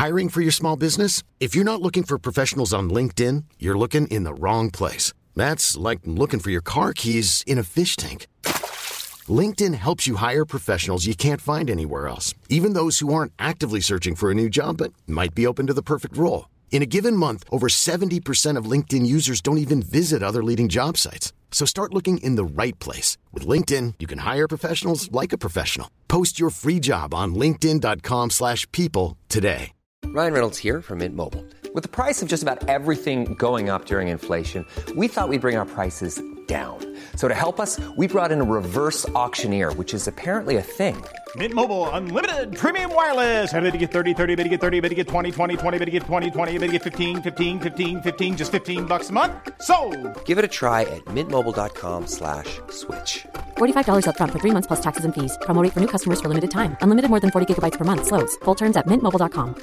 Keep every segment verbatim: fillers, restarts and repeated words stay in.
Hiring for your small business? If you're not looking for professionals on LinkedIn, you're looking in the wrong place. That's like looking for your car keys in a fish tank. LinkedIn helps you hire professionals you can't find anywhere else, even those who aren't actively searching for a new job but might be open to the perfect role. In a given month, over seventy percent of LinkedIn users don't even visit other leading job sites. So start looking in the right place. With LinkedIn, you can hire professionals like a professional. Post your free job on linkedin.com slash people today. Ryan Reynolds here from Mint Mobile. With the price of just about everything going up during inflation, we thought we'd bring our prices down. So to help us, we brought in a reverse auctioneer, which is apparently a thing. Mint Mobile Unlimited Premium Wireless. How to get thirty, thirty, how to get thirty, how to get twenty, twenty, twenty, how to get twenty, twenty, how to get fifteen, fifteen, fifteen, fifteen, just fifteen bucks a month? Sold! Give it a try at mintmobile.com slash switch. forty-five dollars up front for three months plus taxes and fees. Promo rate for new customers for limited time. Unlimited more than forty gigabytes per month. Slows full terms at mint mobile dot com.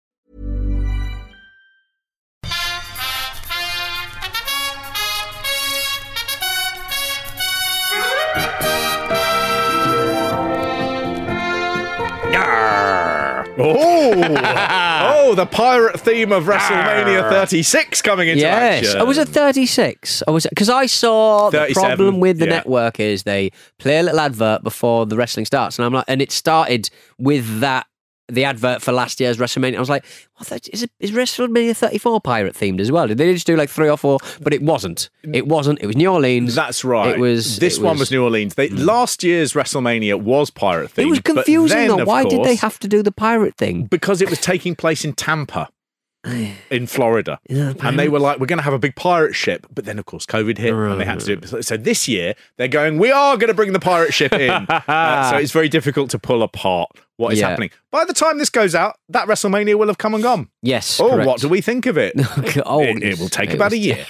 Oh, oh, the pirate theme of WrestleMania thirty-six coming into yes. action. Oh, was it thirty-six? Oh, was it? Because I saw the problem with the yeah. network is they play a little advert before the wrestling starts, and I'm like, and it started with that the advert for last year's WrestleMania. I was like, what, is, it, is WrestleMania thirty-four pirate themed as well? Did they just do like three or four? But it wasn't. It wasn't. It was New Orleans. That's right. It was. This it one was, was New Orleans. They, mm. Last year's WrestleMania was pirate themed. It was confusing then, though. Why course, did they have to do the pirate thing? Because it was taking place in Tampa. In Florida. And they were like, we're going to have a big pirate ship. But then, of course, COVID hit and they had to do it. So this year, they're going, we are going to bring the pirate ship in. uh, so it's very difficult to pull apart what is Yeah. happening. By the time this goes out, that WrestleMania will have come and gone. Yes. Oh, correct. what do we think of it? oh, it, it will take it about was- a year.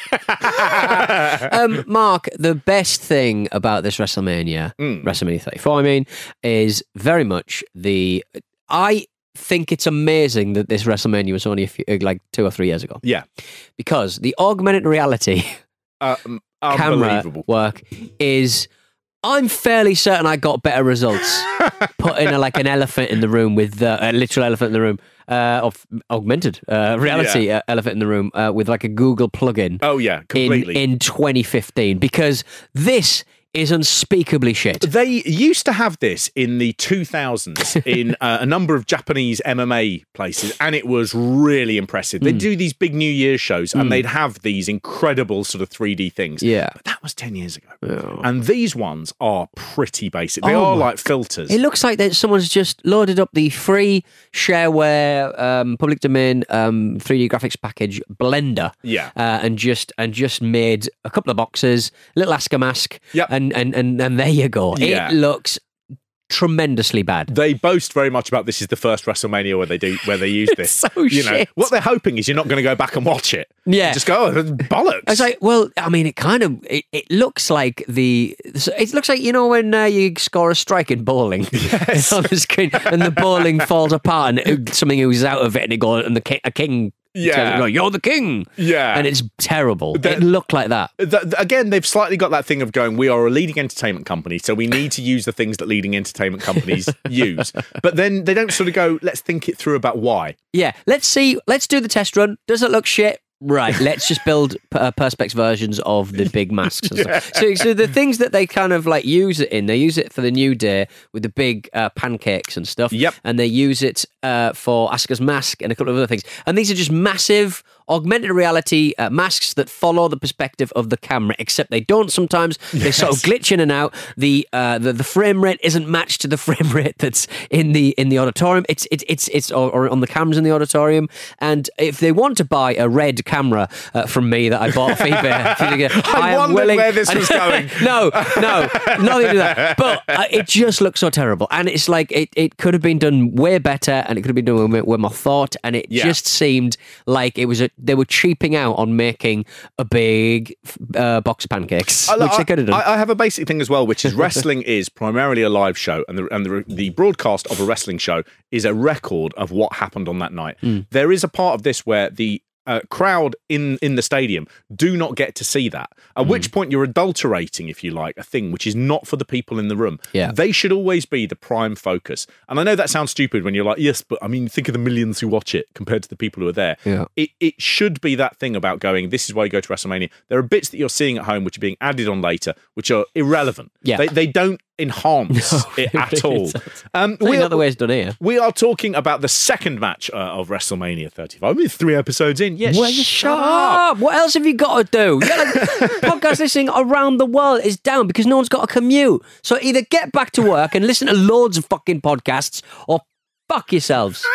um, Mark, the best thing about this WrestleMania, Mm. WrestleMania thirty-four, I mean, is very much the. I think it's amazing that this WrestleMania was only a few, like two or three years ago. Yeah. Because the augmented reality Uh, camera unbelievable. work is. I'm fairly certain I got better results putting a, like an elephant in the room with uh, a literal elephant in the room, uh, of augmented uh, reality Yeah. uh, elephant in the room uh, with like a Google plugin. Oh, yeah, in, completely. in twenty fifteen, because this is unspeakably shit. They used to have this in the two thousands in uh, a number of Japanese M M A places, and it was really impressive. They'd Mm. do these big New Year's shows, and Mm. they'd have these incredible sort of three D things. Yeah. But that was ten years ago. Oh. And these ones are pretty basic. They Oh are my like filters. It looks like that someone's just loaded up the free shareware, um, public domain um, three D graphics package Blender, Yeah. uh, and just and just made a couple of boxes, a little Asker mask, Yep. and, and and and there you go. Yeah. It looks tremendously bad. They boast very much about this is the first WrestleMania where they do where they use this. so you know, shit. what they're hoping is you're not going to go back and watch it. Yeah. Just go, oh, bollocks. I was like, well, I mean, it kind of it, it looks like the it looks like, you know, when uh, you score a strike in bowling Yes. on the screen and the bowling falls apart and it, something oozes out of it and it goes and the king, a king Yeah. tells it, go, you're the king. Yeah. And it's terrible. That- it looked like that. Th- th- again, they've slightly got that thing of going, we are a leading entertainment company, so we need to use the things that leading entertainment companies use. But then they don't sort of go, let's think it through about why. Yeah, let's see. Let's do the test run. Does it look shit? Right, let's just build uh, Perspex versions of the big masks and stuff. So, so the things that they kind of like use it in, they use it for the New Day with the big uh, pancakes and stuff. Yep. And they use it uh, for Asuka's mask and a couple of other things. And these are just massive augmented reality uh, masks that follow the perspective of the camera, except they don't sometimes. They Yes. sort of glitch in and out. The, uh, the the frame rate isn't matched to the frame rate that's in the in the auditorium. It's it's it's it's or, or on the cameras in the auditorium. And if they want to buy a red camera uh, from me that I bought off eBay, I am wondered willing. where this was going. no, no, nothing to do that. But uh, it just looks so terrible, and it's like it, it could have been done way better, and it could have been done with, with more thought. And it Yeah. just seemed like it was a they were cheaping out on making a big uh, box of pancakes, I- which I, they could have done. I, I have a basic thing as well, which is wrestling is primarily a live show, and the and the, the broadcast of a wrestling show is a record of what happened on that night. Mm. There is a part of this where the uh, crowd in, in the stadium do not get to see that. At mm. which point you're adulterating, if you like, a thing which is not for the people in the room. Yeah. They should always be the prime focus. And I know that sounds stupid when you're like, yes, but I mean, think of the millions who watch it compared to the people who are there. Yeah. It, it should be that thing about going, this is why you go to WrestleMania. There are bits that you're seeing at home which are being added on later, which are irrelevant. Yeah. They, they don't enhance no, it, it at really all. Um, we are, not the way it's done here. we are talking about the second match uh, of WrestleMania thirty-five. We're three episodes in. Yes, well, shut, shut up. up. What else have you got to do? You got, like, podcast listening around the world is down because no one's got a commute. So either get back to work and listen to loads of fucking podcasts or fuck yourselves.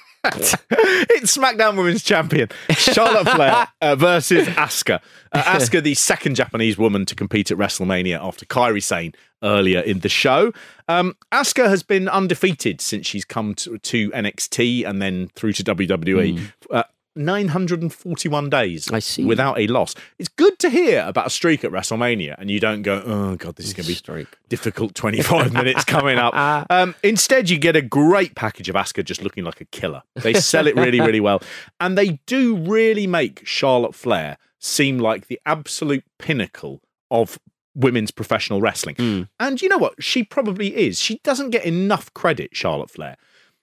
It's SmackDown Women's Champion Charlotte Flair uh, versus Asuka. Uh, Asuka, the second Japanese woman to compete at WrestleMania after Kairi Sane earlier in the show. Um, Asuka has been undefeated since she's come to, to N X T and then through to W W E. Mm. Uh, nine hundred forty-one days I see. without a loss. It's good to hear about a streak at WrestleMania and you don't go, oh God, this is going to be streak. difficult twenty-five minutes coming up. Um, instead, you get a great package of Asuka just looking like a killer. They sell it really, really well. And they do really make Charlotte Flair seem like the absolute pinnacle of women's professional wrestling. Mm. And you know what? She probably is. She doesn't get enough credit, Charlotte Flair.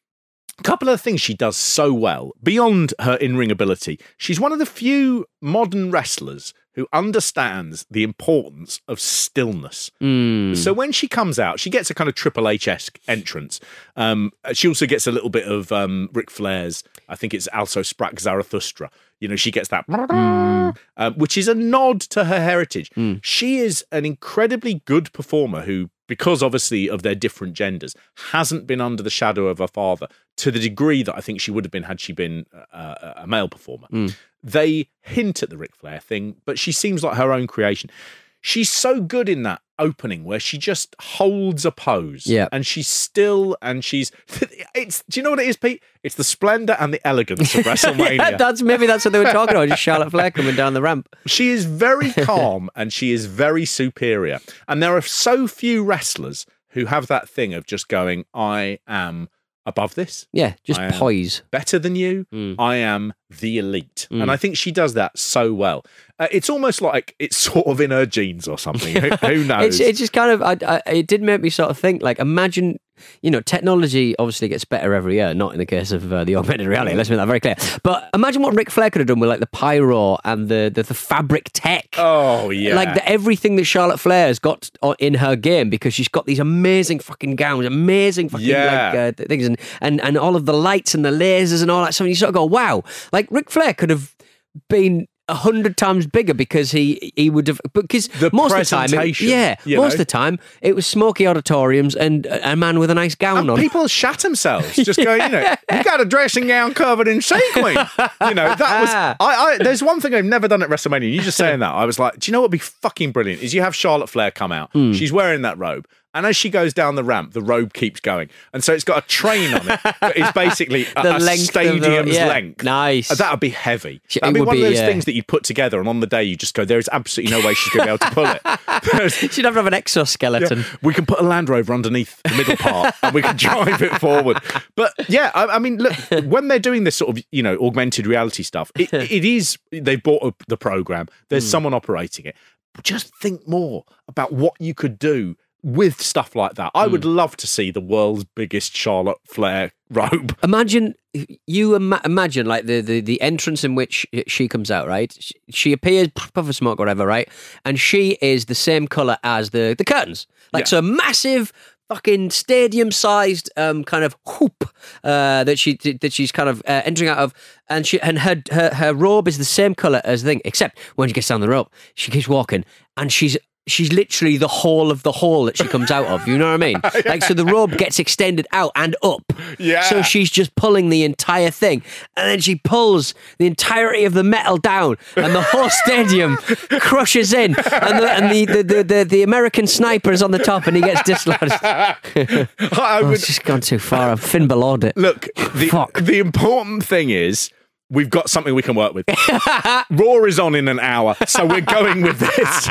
A couple of things she does so well, beyond her in-ring ability, she's one of the few modern wrestlers who understands the importance of stillness. Mm. So when she comes out, she gets a kind of Triple H-esque entrance. Um, she also gets a little bit of um, Ric Flair's, I think it's Also Sprach Zarathustra. You know, she gets that, mm. uh, which is a nod to her heritage. Mm. She is an incredibly good performer who, because obviously of their different genders, hasn't been under the shadow of her father to the degree that I think she would have been had she been a, a male performer. Mm. They hint at the Ric Flair thing, but she seems like her own creation. She's so good in that opening where she just holds a pose. Yeah. And she's still, and she's, it's, do you know what it is, Pete? It's the splendor and the elegance of WrestleMania. Yeah, that's, maybe that's what they were talking about, just Charlotte Flair coming down the ramp. She is very calm and she is very superior. And there are so few wrestlers who have that thing of just going, I am above this. Yeah, just I am poise. better than you. Mm. I am the elite. Mm. And I think she does that so well. Uh, it's almost like it's sort of in her genes or something. who, who knows? It's, it's just kind of, I, I, it did make me sort of think, like, imagine, you know, technology obviously gets better every year, not in the case of uh, the augmented reality, let's make that very clear. But imagine what Ric Flair could have done with, like, the pyro and the, the, the fabric tech. Oh, yeah. Like, the, everything that Charlotte Flair has got in her game, because she's got these amazing fucking gowns, amazing fucking, yeah. like, uh, things, and, and, and all of the lights and the lasers and all that stuff. And you sort of go, wow. Like, Ric Flair could have been a hundred times bigger because he he would have, because the most of the time it, yeah most know? of the time it was smoky auditoriums and a man with a nice gown and on. People shat themselves just going, you know, you got a dressing gown covered in sequin. You know, that was I, I there's one thing I've never done at WrestleMania. You just saying that, I was like, do you know what would be fucking brilliant is you have Charlotte Flair come out, mm. she's wearing that robe, and as she goes down the ramp, the robe keeps going. And so it's got a train on it that is basically a, the a stadium's the, yeah, length. Nice. That would be heavy. It That'd be one be, of those yeah. things that you put together, and on the day you just go, there is absolutely no way she's going to be able to pull it. She'd have to have an exoskeleton. Yeah, we can put a Land Rover underneath the middle part and we can drive it forward. But yeah, I, I mean, look, when they're doing this sort of, you know, augmented reality stuff, it, it is, they've bought up the program, there's mm. someone operating it. But just think more about what you could do with stuff like that. I mm. would love to see the world's biggest Charlotte Flair robe. Imagine, you ima- imagine like the, the, the entrance in which she comes out, right? She, she appears, puff of smoke, whatever, right? And she is the same colour as the, the curtains. Like, yeah. so massive, fucking stadium-sized um, kind of hoop uh, that she that she's kind of uh, entering out of, and she and her, her her robe is the same colour as the thing, except when she gets down the rope, she keeps walking, and she's she's literally the whole of the hole that she comes out of. You know what I mean? yeah. Like, so the robe gets extended out and up. Yeah. So she's just pulling the entire thing, and then she pulls the entirety of the metal down, and the whole stadium crushes in, and the and the the, the, the, the American sniper is on the top, and he gets dislodged. I oh, would, it's just gone too far. I've Finn Balor'd it. Look, the, Fuck. the important thing is, we've got something we can work with. Raw is on in an hour, so we're going with this.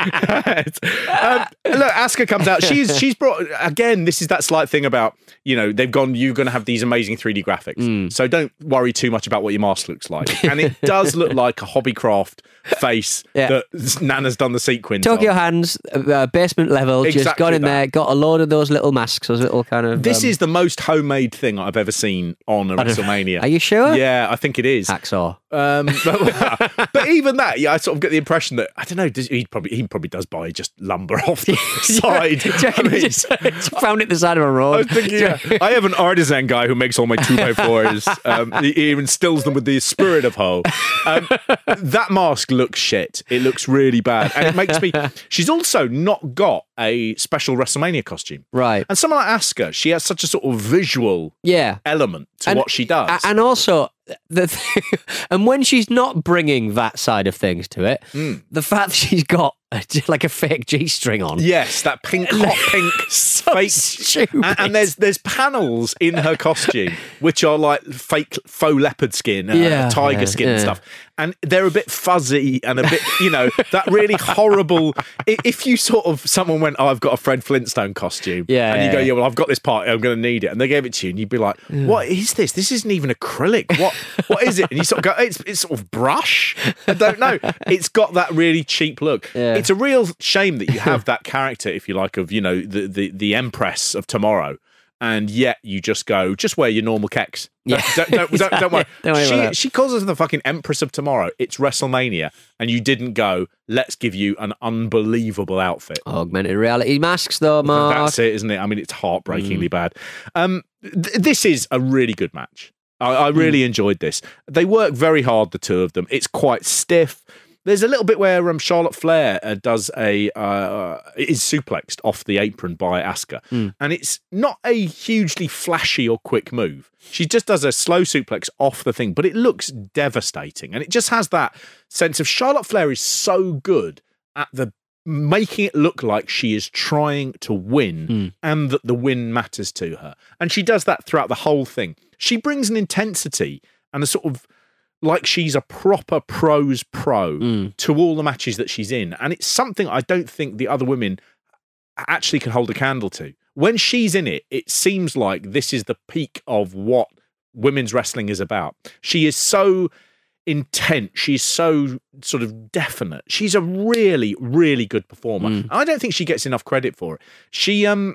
um, look, Asuka comes out. She's she's brought again. This is that slight thing about, you know, they've gone. You're going to have these amazing three D graphics, mm. so don't worry too much about what your mask looks like. And it does look like a Hobbycraft face yeah. that Nana's done the sequins. Tokyo on. Hands, uh, basement level, exactly just got in that. there, got a load of those little masks, those little kind of. This um, is the most homemade thing I've ever seen on a WrestleMania. Are you sure? Yeah, I think it is. Hacksaw. Um, but, but even that, yeah, I sort of get the impression that I don't know. Does, he probably he probably does buy just lumber off the side. I mean, just, just found it at the side of a road. I, was thinking, yeah, I have an artisan guy who makes all my two by fours. Um, he, he even stills them with the spirit of Ho. Um, that mask looks shit. It looks really bad, and it makes me. She's also not got a special WrestleMania costume, right? And someone like Asuka, she has such a sort of visual, yeah. element to and, what she does, and also. The thing, and when she's not bringing that side of things to it, mm. the fact that she's got a, like a fake G-string on, yes, that pink, hot pink, so fake, stupid. And, and there's there's panels in her costume which are like fake faux leopard skin, uh, yeah, tiger yeah, skin yeah. and stuff, and they're a bit fuzzy and a bit, you know, that really horrible. If you sort of someone went, oh, I've got a Fred Flintstone costume, yeah, and you yeah, go, yeah, yeah, well, I've got this part, I'm going to need it, and they gave it to you, and you'd be like, what is this? This isn't even acrylic. What what is it? And you sort of go, it's it's sort of brush. I don't know. It's got that really cheap look. Yeah. It's a real shame that you have that character, if you like, of, you know, the the, the Empress of tomorrow, and yet you just go, just wear your normal kecks. Yeah. Don't, don't, don't, don't worry. Don't worry she, about that. she calls us the fucking Empress of Tomorrow. It's WrestleMania, and you didn't go, let's give you an unbelievable outfit. Augmented reality masks, though, Mark. That's it, isn't it? I mean, it's heartbreakingly mm. bad. Um, th- this is a really good match. I, I really mm. enjoyed this. They work very hard, the two of them. It's quite stiff. There's a little bit where um, Charlotte Flair uh, does a uh, is suplexed off the apron by Asuka, mm. and it's not a hugely flashy or quick move. She just does a slow suplex off the thing, but it looks devastating, and it just has that sense of Charlotte Flair is so good at the making it look like she is trying to win mm. and that the win matters to her, and she does that throughout the whole thing. She brings an intensity and a sort of like she's a proper pros pro mm. to all the matches that she's in. And it's something I don't think the other women actually can hold a candle to. When she's in it, it seems like this is the peak of what women's wrestling is about. She is so intense. She's so sort of definite. She's a really, really good performer. Mm. I don't think she gets enough credit for it. She, um,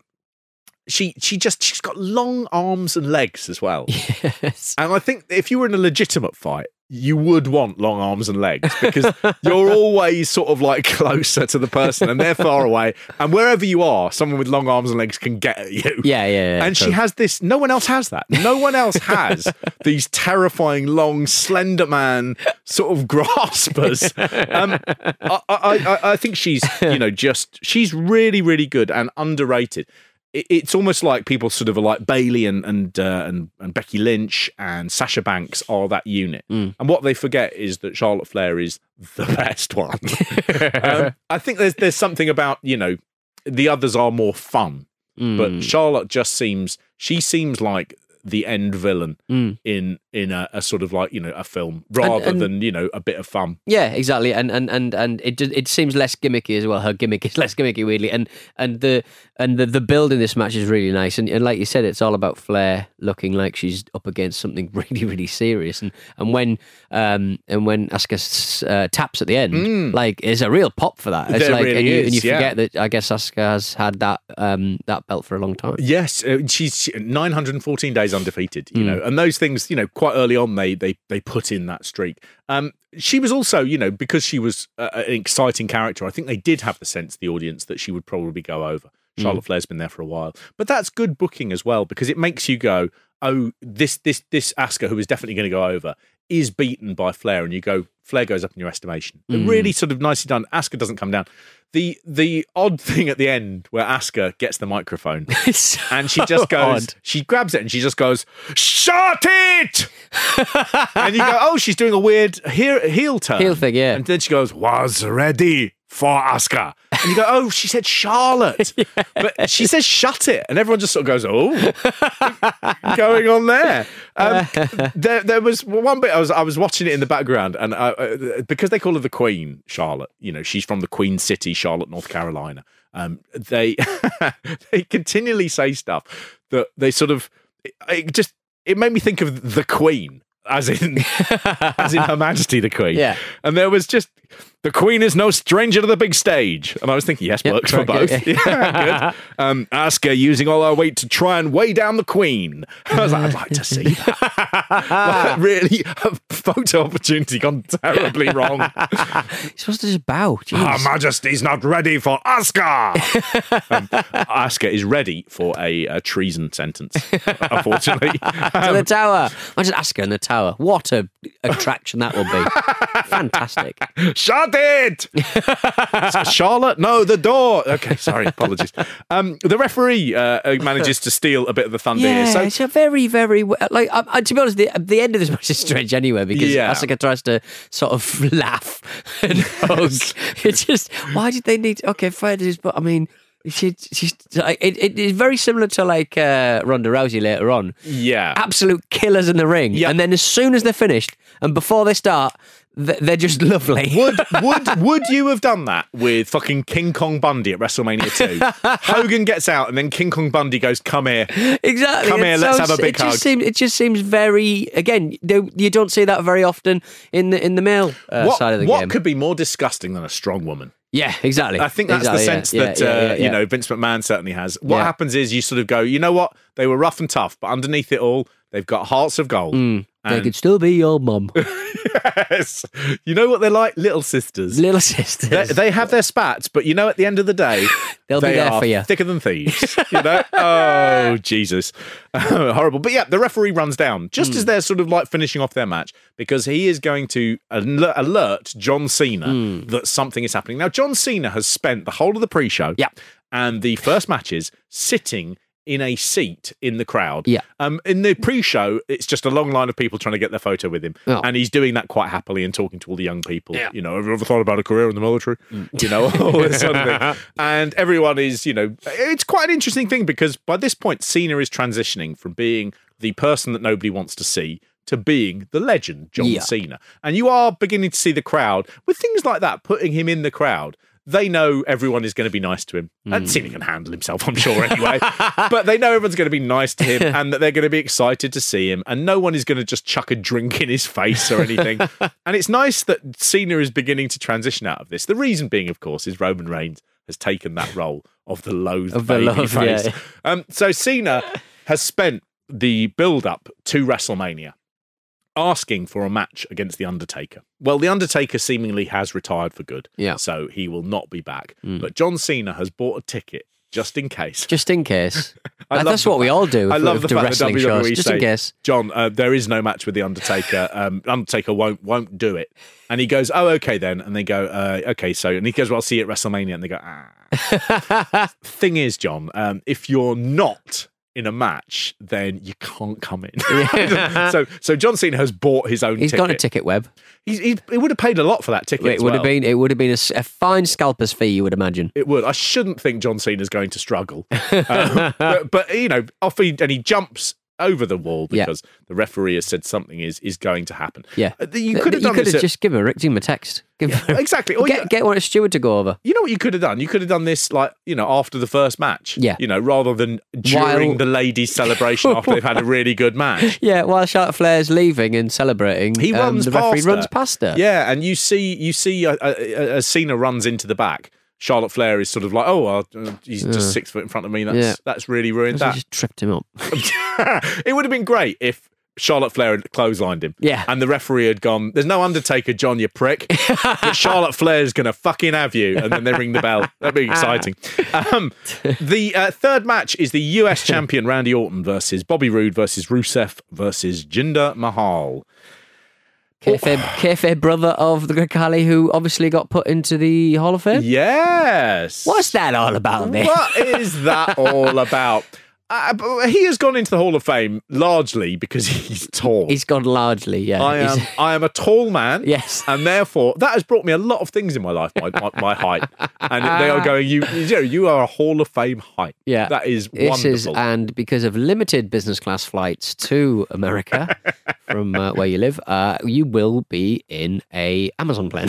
She she just she's got long arms and legs as well. Yes. And I think if you were in a legitimate fight, you would want long arms and legs because you're always sort of like closer to the person and they're far away. And wherever you are, someone with long arms and legs can get at you. Yeah, yeah, yeah. And she has this, no one else has that. No one else has these terrifying, long, slender man sort of graspers. Um, I, I, I, I think she's, you know, just, she's really, really good and underrated. It's almost like people sort of are like Bayley and and, uh, and and Becky Lynch and Sasha Banks are that unit, mm. and what they forget is that Charlotte Flair is the best one. um, I think there's there's something about, you know, the others are more fun, mm. but Charlotte just seems she seems like the end villain mm. in in a, a sort of like, you know, a film rather and, and, than, you know, a bit of fun. Yeah, exactly. And and and and it it seems less gimmicky as well. Her gimmick is less gimmicky, weirdly. And and the and the, the build in this match is really nice. And, and like you said, it's all about Flair looking like she's up against something really, really serious. And and when um and when Asuka uh, taps at the end, mm. like it's a real pop for that. It's there like really and you, is, and you forget yeah. that I guess Asuka has had that um that belt for a long time. Yes, uh, she's nine hundred fourteen days undefeated. You mm. know, and those things, you know, quite early on they they they put in that streak. Um, she was also, you know, because she was uh, an exciting character, I think they did have the sense, the audience, that she would probably go over. Charlotte mm. Flair's been there for a while, but that's good booking as well because it makes you go, oh, this this this Asuka, who is definitely going to go over, is beaten by Flair, and you go, Flair goes up in your estimation. Mm. Really sort of nicely done. Asuka doesn't come down. The the odd thing at the end where Asuka gets the microphone so and she just goes, odd. she grabs it and she just goes, shut it! And you go, oh, she's doing a weird heel, heel turn. Heel thing, yeah. And then she goes, was ready for Asuka. And you go, oh, she said Charlotte. yeah. But she says shut it. And everyone just sort of goes, oh, going on there. Um, there. There was one bit, I was I was watching it in the background, and I, uh, because they call her the Queen, Charlotte, you know, she's from the Queen City, Charlotte, North Carolina. Um, they they continually say stuff that they sort of, it, it just, it made me think of the Queen. As in, as in Her Majesty the Queen. Yeah. And there was just, the Queen is no stranger to the big stage. And I was thinking, yes, Yep, works for very both. good, Yeah, good. Um, Asuka using all her weight to try and weigh down the Queen. I was like, I'd like to see that. Like, really, a photo opportunity gone terribly wrong. You're supposed to just bow. Jeez. Her Majesty's not ready for Asuka. um, Asuka is ready for a, a treason sentence, unfortunately. To the tower. Imagine Asuka in the tower. What a attraction that will be. Fantastic. Shut it! Charlotte? No, the door. Okay, sorry, apologies. Um, the referee uh, manages to steal a bit of the thunder Yeah, here. So, it's a very, very like. Uh, uh, to be honest, the, the end of this match is strange anyway because Yeah. Asuka tries to sort of laugh and hug. It's just why did they need? Okay, fair dues, but I mean. She, she's like, it, it is very similar to like uh, Ronda Rousey later on. yeah. Absolute killers in the ring, Yeah. and then as soon as they're finished and before they start, th- they're just lovely. Would would would you have done that with fucking King Kong Bundy at WrestleMania two? Hogan gets out and then King Kong Bundy goes, "Come here, Exactly. Come It here, let's sounds- have a big it just hug. Seems, it just seems very. Again, they, you don't see that very often in the in the male uh, what, side of the what game. could be more disgusting than a strong woman?" Yeah, exactly. I think that's exactly, the yeah, sense yeah, that yeah, uh, yeah, yeah. you know Vince McMahon certainly has. What Yeah. happens is you sort of go, you know what? They were rough and tough, but underneath it all, they've got hearts of gold. Mm, they And- could still be your mum, yes, you know what they're like, little sisters. little sisters. They, they have their spats, but you know, at the end of the day, They'll be they there are for you. thicker than thieves. You know? Oh, Jesus. Horrible. But yeah, the referee runs down just Hmm. as they're sort of like finishing off their match because he is going to alert, alert John Cena Hmm. that something is happening. Now, John Cena has spent the whole of the pre-show Yeah. and the first matches sitting in a seat in the crowd. Yeah. Um, in the pre-show, it's just a long line of people trying to get their photo with him, Oh. and he's doing that quite happily and talking to all the young people. Yeah. You know, have you ever thought about a career in the military? You know, all this sort of thing. And everyone is, you know, it's quite an interesting thing because by this point, Cena is transitioning from being the person that nobody wants to see to being the legend, John Yeah. Cena. And you are beginning to see the crowd with things like that, putting him in the crowd. They know everyone is going to be nice to him. And Cena can handle himself, I'm sure, anyway. But they know everyone's going to be nice to him and that they're going to be excited to see him. And no one is going to just chuck a drink in his face or anything. And it's nice that Cena is beginning to transition out of this. The reason being, of course, is Roman Reigns has taken that role of the loathed Of the baby love, face. yeah. Um, so Cena has spent the build-up to WrestleMania asking for a match against The Undertaker. Well, The Undertaker seemingly has retired for good, Yeah. so he will not be back. But John Cena has bought a ticket just in case. Just in case. I love That's the what we fact- all do. I if love we the do fact that wrestling W W E shows. Just say, in case. John, uh, there is no match with The Undertaker. Um, Undertaker won't won't do it. And he goes, oh, okay then. And they go, uh, okay, so, and he goes, well, I'll see you at WrestleMania. And they go, ah. Thing is, John, um, if you're not in a match, then you can't come in. so, so John Cena has bought his own He's ticket. got a ticket web. He's, he, he would have paid a lot for that ticket. It as would have well. been. It would have been a, s- a fine scalper's fee. You would imagine. It would. I shouldn't think John Cena's going to struggle. Um, but, but, you know, off he, and he jumps over the wall Yeah. because the referee has said something is, is going to happen. Yeah. Uh, You could have You done could this. have at- just given him, a- give him a text. Give him, exactly. Or get you, get one of Stewart to go over. you know what you could have done? You could have done this, like, you know, after the first match. Yeah. You know, rather than during While- the ladies' celebration after they've had a really good match. Yeah, while Charlotte Flair's leaving and celebrating, He um, runs the referee past runs her. past her. Yeah, and you see, you see, uh, uh, uh, as Cena runs into the back, Charlotte Flair is sort of like, oh, well, uh, he's just six foot in front of me. That's Yeah. that's really ruined She that. just tripped him up. It would have been great if Charlotte Flair had clotheslined him. Yeah. And the referee had gone, there's no Undertaker, John, you prick. But Charlotte Flair's going to fucking have you. And then they ring the bell. That'd be exciting. Um, the uh, third match is the U S champion Randy Orton versus Bobby Roode versus Rusev versus Jinder Mahal. Kayfabe, kayfabe brother of the Great Khali, who obviously got put into the Hall of Fame. Yes. What's that all about, Nick? What is that all about? Uh, but he has gone into the Hall of Fame largely because he's tall. He's gone largely, yeah. I am, He's- I am a tall man. Yes. And therefore, that has brought me a lot of things in my life, my, my, my height. And they are going, you, you know, you are a Hall of Fame height. Yeah. That is This wonderful. is, and because of limited business class flights to America from uh, where you live, uh, you will be in a Amazon plane.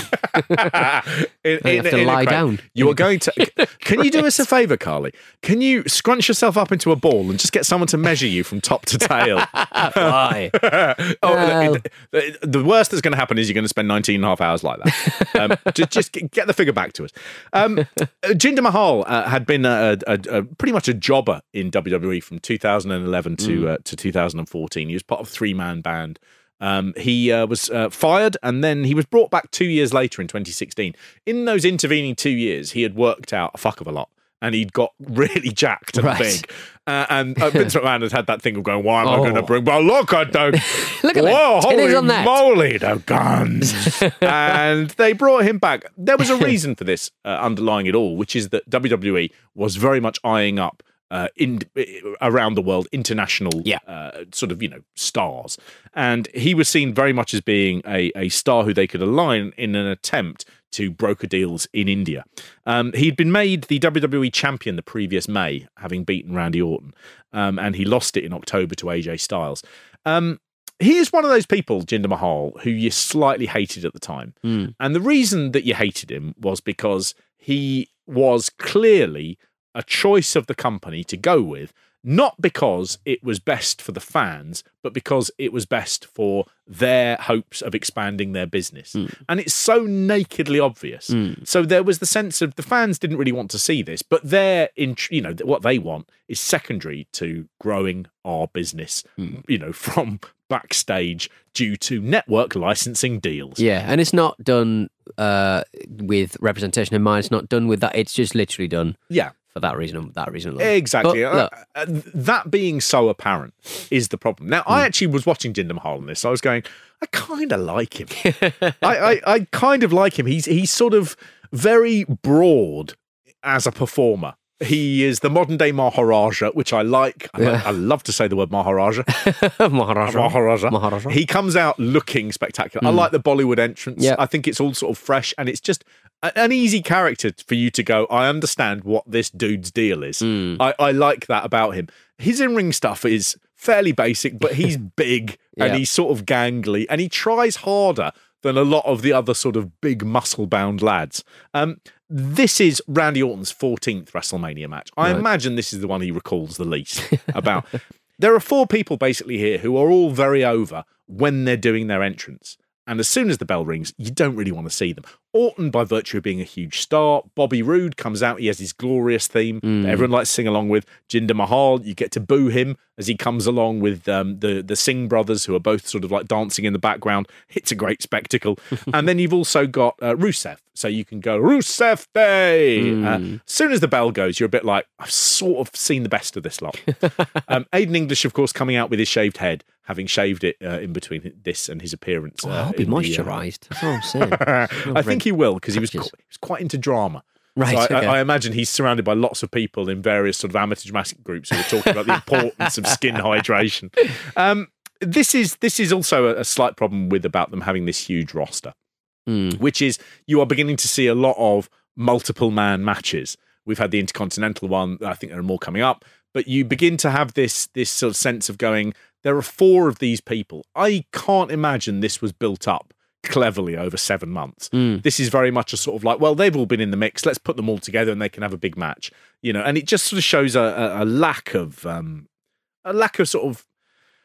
in, You have to a lie crate. down. You are going to. Can you do us a favour, Carly? Can you scrunch yourself up into a ball and just get someone to measure you from top to tail? Why? oh, Well. the, the worst that's going to happen is you're going to spend nineteen and a half hours like that. Um, just, just get the figure back to us. Um, Jinder Mahal uh, had been a, a, a, pretty much a jobber in W W E from two thousand eleven to Mm. uh, to two thousand fourteen. He was part of a three-man band. Um, he uh, was uh, fired, and then he was brought back two years later in twenty sixteen. In those intervening two years, he had worked out a fuck of a lot, and he'd got really jacked and Right. big. Uh, and uh, Vince McMahon had had that thing of going, why am I Oh. going to bring... Well, look, I don't... Look at Whoa, the titties holy on that. moly, the guns. And they brought him back. There was a reason for this uh, underlying it all, which is that W W E was very much eyeing up uh, in around the world international Yeah. uh, sort of, you know, stars. And he was seen very much as being a, a star who they could align in an attempt to broker deals in India. Um, he'd been made the W W E champion the previous May, having beaten Randy Orton, um, and he lost it in October to A J Styles. Um, he is one of those people, Jinder Mahal, who you slightly hated at the time. Mm. And the reason that you hated him was because he was clearly a choice of the company to go with, not because it was best for the fans, but because it was best for their hopes of expanding their business. Mm. And it's so nakedly obvious. Mm. So there was the sense of the fans didn't really want to see this, but they're in, you know, what they want is secondary to growing our business, Mm. you know, from backstage due to network licensing deals. Yeah, and it's not done uh, with representation in mind. It's not done with that. It's just literally done Yeah. for that reason and that reason alone. Exactly. But look, Uh, uh, that being so apparent is the problem. Now, I actually was watching Jinder Mahal on this. So I was going, I kind of like him. I, I, I kind of like him. He's he's sort of very broad as a performer. He is the modern day Maharaja, which I like. I, Yeah. I love to say the word Maharaja. Maharaja. Maharaja. Maharaja. He comes out looking spectacular. I like the Bollywood entrance. Yeah. I think it's all sort of fresh, and it's just a- an easy character for you to go, I understand what this dude's deal is. Mm. I, I like that about him. His in-ring stuff is fairly basic, but he's big and Yeah. he's sort of gangly, and he tries harder than a lot of the other sort of big muscle-bound lads. Um, this is Randy Orton's fourteenth WrestleMania match. I Right. imagine this is the one he recalls the least about. There are four people basically here who are all very over when they're doing their entrance. And as soon as the bell rings, you don't really want to see them. Orton, by virtue of being a huge star. Bobby Roode comes out. He has his glorious theme that everyone likes to sing along with. Jinder Mahal, you get to boo him as he comes along with um, the, the Singh brothers, who are both sort of like dancing in the background. It's a great spectacle. And then you've also got uh, Rusev. So you can go, Rusev Day! Uh, as soon as the bell goes, you're a bit like, I've sort of seen the best of this lot. um, Aiden English, of course, coming out with his shaved head, having shaved it uh, in between this and his appearance. Oh, uh, I hope he in the, uh, moisturised. That's all I'm saying. I think he will, because he was, patches. qu- he was quite into drama. Right, So I, okay. I, I imagine he's surrounded by lots of people in various sort of amateur dramatic groups who are talking about the importance of skin hydration. Um, this is this is also a, a slight problem with about them having this huge roster, Mm. which is you are beginning to see a lot of multiple man matches. We've had the Intercontinental one. I think there are more coming up. But you begin to have this this sort of sense of going, there are four of these people. I can't imagine this was built up cleverly over seven months. Mm. This is very much a sort of like, well, they've all been in the mix. Let's put them all together and they can have a big match, you know. And it just sort of shows a, a, a lack of um, a lack of sort of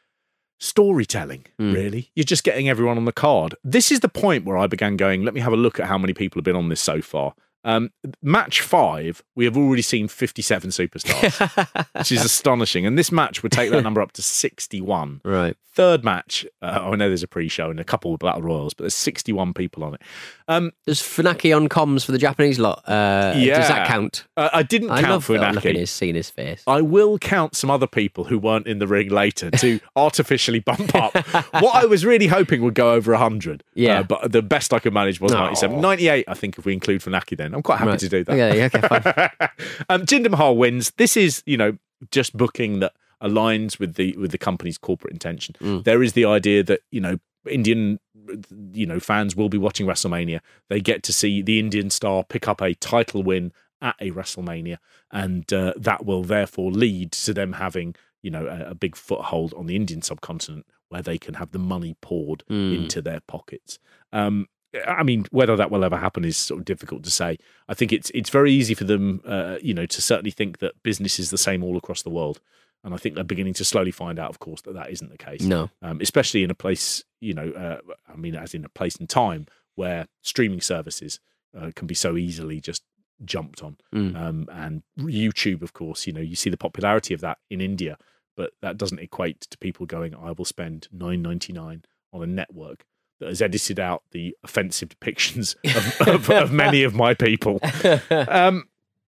storytelling. Mm. Really, you're just getting everyone on the card. This is the point where I began going, let me have a look at how many people have been on this so far. Um, match five, we have already seen fifty-seven superstars, which is astonishing. And this match would take that number up to sixty-one. Right. Third match, uh, I know there's a pre-show and a couple of battle royals, but there's sixty-one people on it. Um, There's Funaki on comms for the Japanese lot. Uh, Yeah. Does that count? uh, I didn't I count love that looking at Funaki. his, seeing his face. I will count some other people who weren't in the ring later to artificially bump up. What I was really hoping would go over one hundred. Yeah. Uh, but the best I could manage was Aw. ninety-seven. ninety-eight, I think, if we include Funaki then. I'm quite happy Right. to do that. Okay, okay, fine. um, Jinder Mahal wins. This is, you know, just booking that aligns with the with the company's corporate intention. Mm. There is the idea that, you know, Indian, you know, fans will be watching WrestleMania. They get to see the Indian star pick up a title win at a WrestleMania, and uh, that will therefore lead to them having, you know, a, a big foothold on the Indian subcontinent where they can have the money poured Mm. into their pockets. Um, I mean, whether that will ever happen is sort of difficult to say. I think it's it's very easy for them, uh, you know, to certainly think that business is the same all across the world. And I think they're beginning to slowly find out, of course, that that isn't the case. No. Um, especially in a place, you know, uh, I mean, as in a place and time where streaming services uh, can be so easily just jumped on. Mm. Um, and YouTube, of course, you know, you see the popularity of that in India, but that doesn't equate to people going, I will spend nine ninety-nine on a network that has edited out the offensive depictions of, of, of many of my people. Um,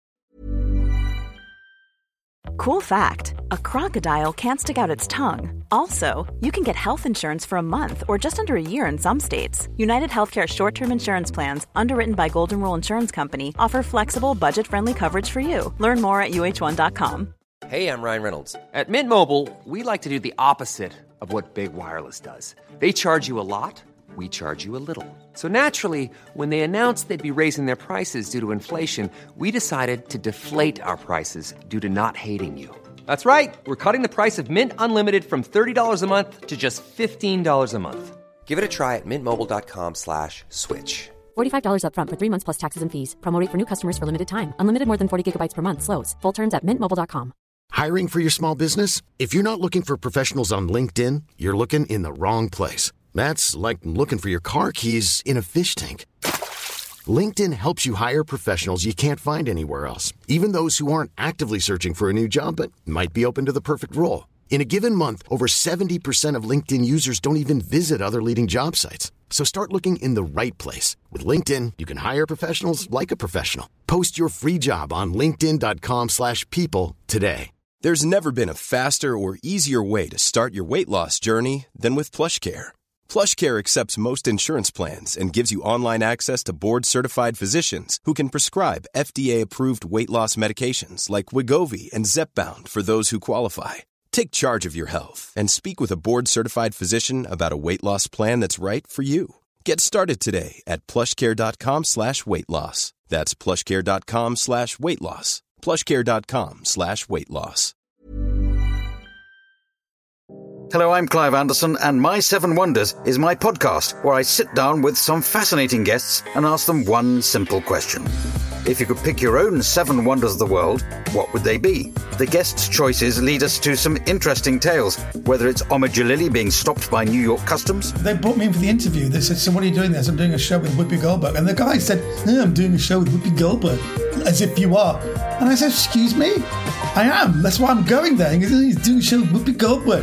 Cool fact, a crocodile can't stick out its tongue. Also, you can get health insurance for a month or just under a year in some states. United Healthcare short-term insurance plans, underwritten by Golden Rule Insurance Company, offer flexible, budget-friendly coverage for you. Learn more at U H one dot com. Hey, I'm Ryan Reynolds. At Mint Mobile, we like to do the opposite of what Big Wireless does. They charge you a lot, we charge you a little. So naturally, when they announced they'd be raising their prices due to inflation, we decided to deflate our prices due to not hating you. That's right. We're cutting the price of Mint Unlimited from thirty dollars a month to just fifteen dollars a month. Give it a try at mintmobile.com slash switch. forty-five dollars up front for three months plus taxes and fees. Promo rate for new customers for limited time. Unlimited more than forty gigabytes per month slows. Full terms at mint mobile dot com. Hiring for your small business? If you're not looking for professionals on LinkedIn, you're looking in the wrong place. That's like looking for your car keys in a fish tank. LinkedIn helps you hire professionals you can't find anywhere else, even those who aren't actively searching for a new job but might be open to the perfect role. In a given month, over seventy percent of LinkedIn users don't even visit other leading job sites. So start looking in the right place. With LinkedIn, you can hire professionals like a professional. Post your free job on linkedin dot com slash people today. There's never been a faster or easier way to start your weight loss journey than with PlushCare. PlushCare accepts most insurance plans and gives you online access to board-certified physicians who can prescribe F D A-approved weight loss medications like Wegovy and Zepbound for those who qualify. Take charge of your health and speak with a board-certified physician about a weight loss plan that's right for you. Get started today at plushcare.com slash weight loss. That's plushcare.com slash weight loss. plushcare.com slash weight loss. Hello, I'm Clive Anderson, and My Seven Wonders is my podcast where I sit down with some fascinating guests and ask them one simple question. If you could pick your own seven wonders of the world, what would they be? The guests' choices lead us to some interesting tales, whether it's Omid Jalili being stopped by New York Customs. They brought me in for the interview. They said, so what are you doing there? So I'm doing a show with Whoopi Goldberg. And the guy said, no, I'm doing a show with Whoopi Goldberg. As if you are. And I said, excuse me? I am. That's why I'm going there. He goes, he's doing a show with Whoopi Goldberg.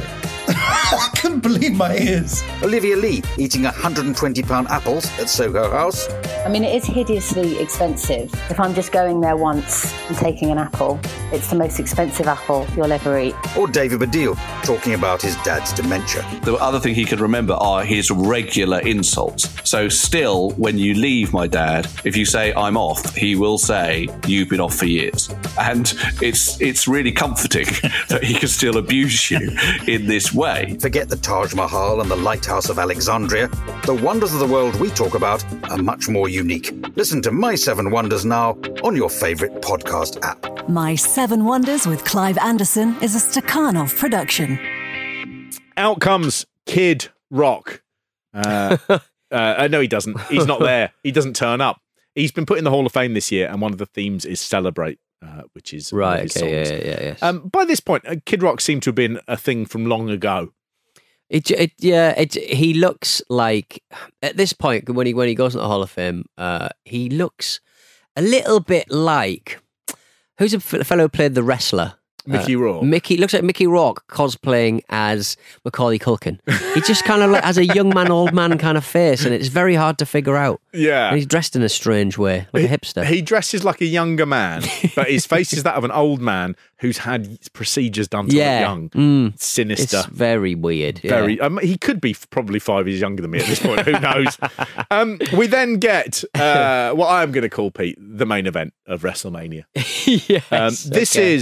I couldn't believe my ears. Olivia Lee eating one hundred twenty pound apples at Soho House. I mean, it is hideously expensive. If I'm just going there once and taking an apple, it's the most expensive apple you'll ever eat. Or David Baddiel talking about his dad's dementia. The other thing he could remember are his regular insults. So still, when you leave my dad, if you say, I'm off, he will say, you've been off for years. And it's it's really comforting that he can still abuse you in this way. Forget the Taj Mahal and the Lighthouse of Alexandria. The wonders of the world we talk about are much more unique. Listen to My Seven Wonders now on your favourite podcast app. My Seven Wonders with Clive Anderson is a Stakhanov production. Out comes Kid Rock. Uh, uh, no, he doesn't. He's not there. He doesn't turn up. He's been put in the Hall of Fame this year, and one of the themes is Celebrate, uh, which is right. One of his okay, songs. yeah, yeah, yeah. Um, by this point, uh, Kid Rock seemed to have been a thing from long ago. It, it yeah, it, he looks like at this point when he when he goes into the Hall of Fame, uh, he looks a little bit like who's a f- fellow who played the wrestler. Mickey uh, Rourke. Mickey looks like Mickey Rourke cosplaying as Macaulay Culkin. He just kind of like has a young man, old man kind of face, and it's very hard to figure out. Yeah, and he's dressed in a strange way, like he, a hipster. He dresses like a younger man, but his face is that of an old man who's had procedures done to yeah. look young. Mm. Sinister. It's very weird. Very. Yeah. Um, he could be f- probably five years younger than me at this point. Who knows? um, we then get uh, what I'm going to call, Pete, the main event of WrestleMania. yes. Um, this okay. is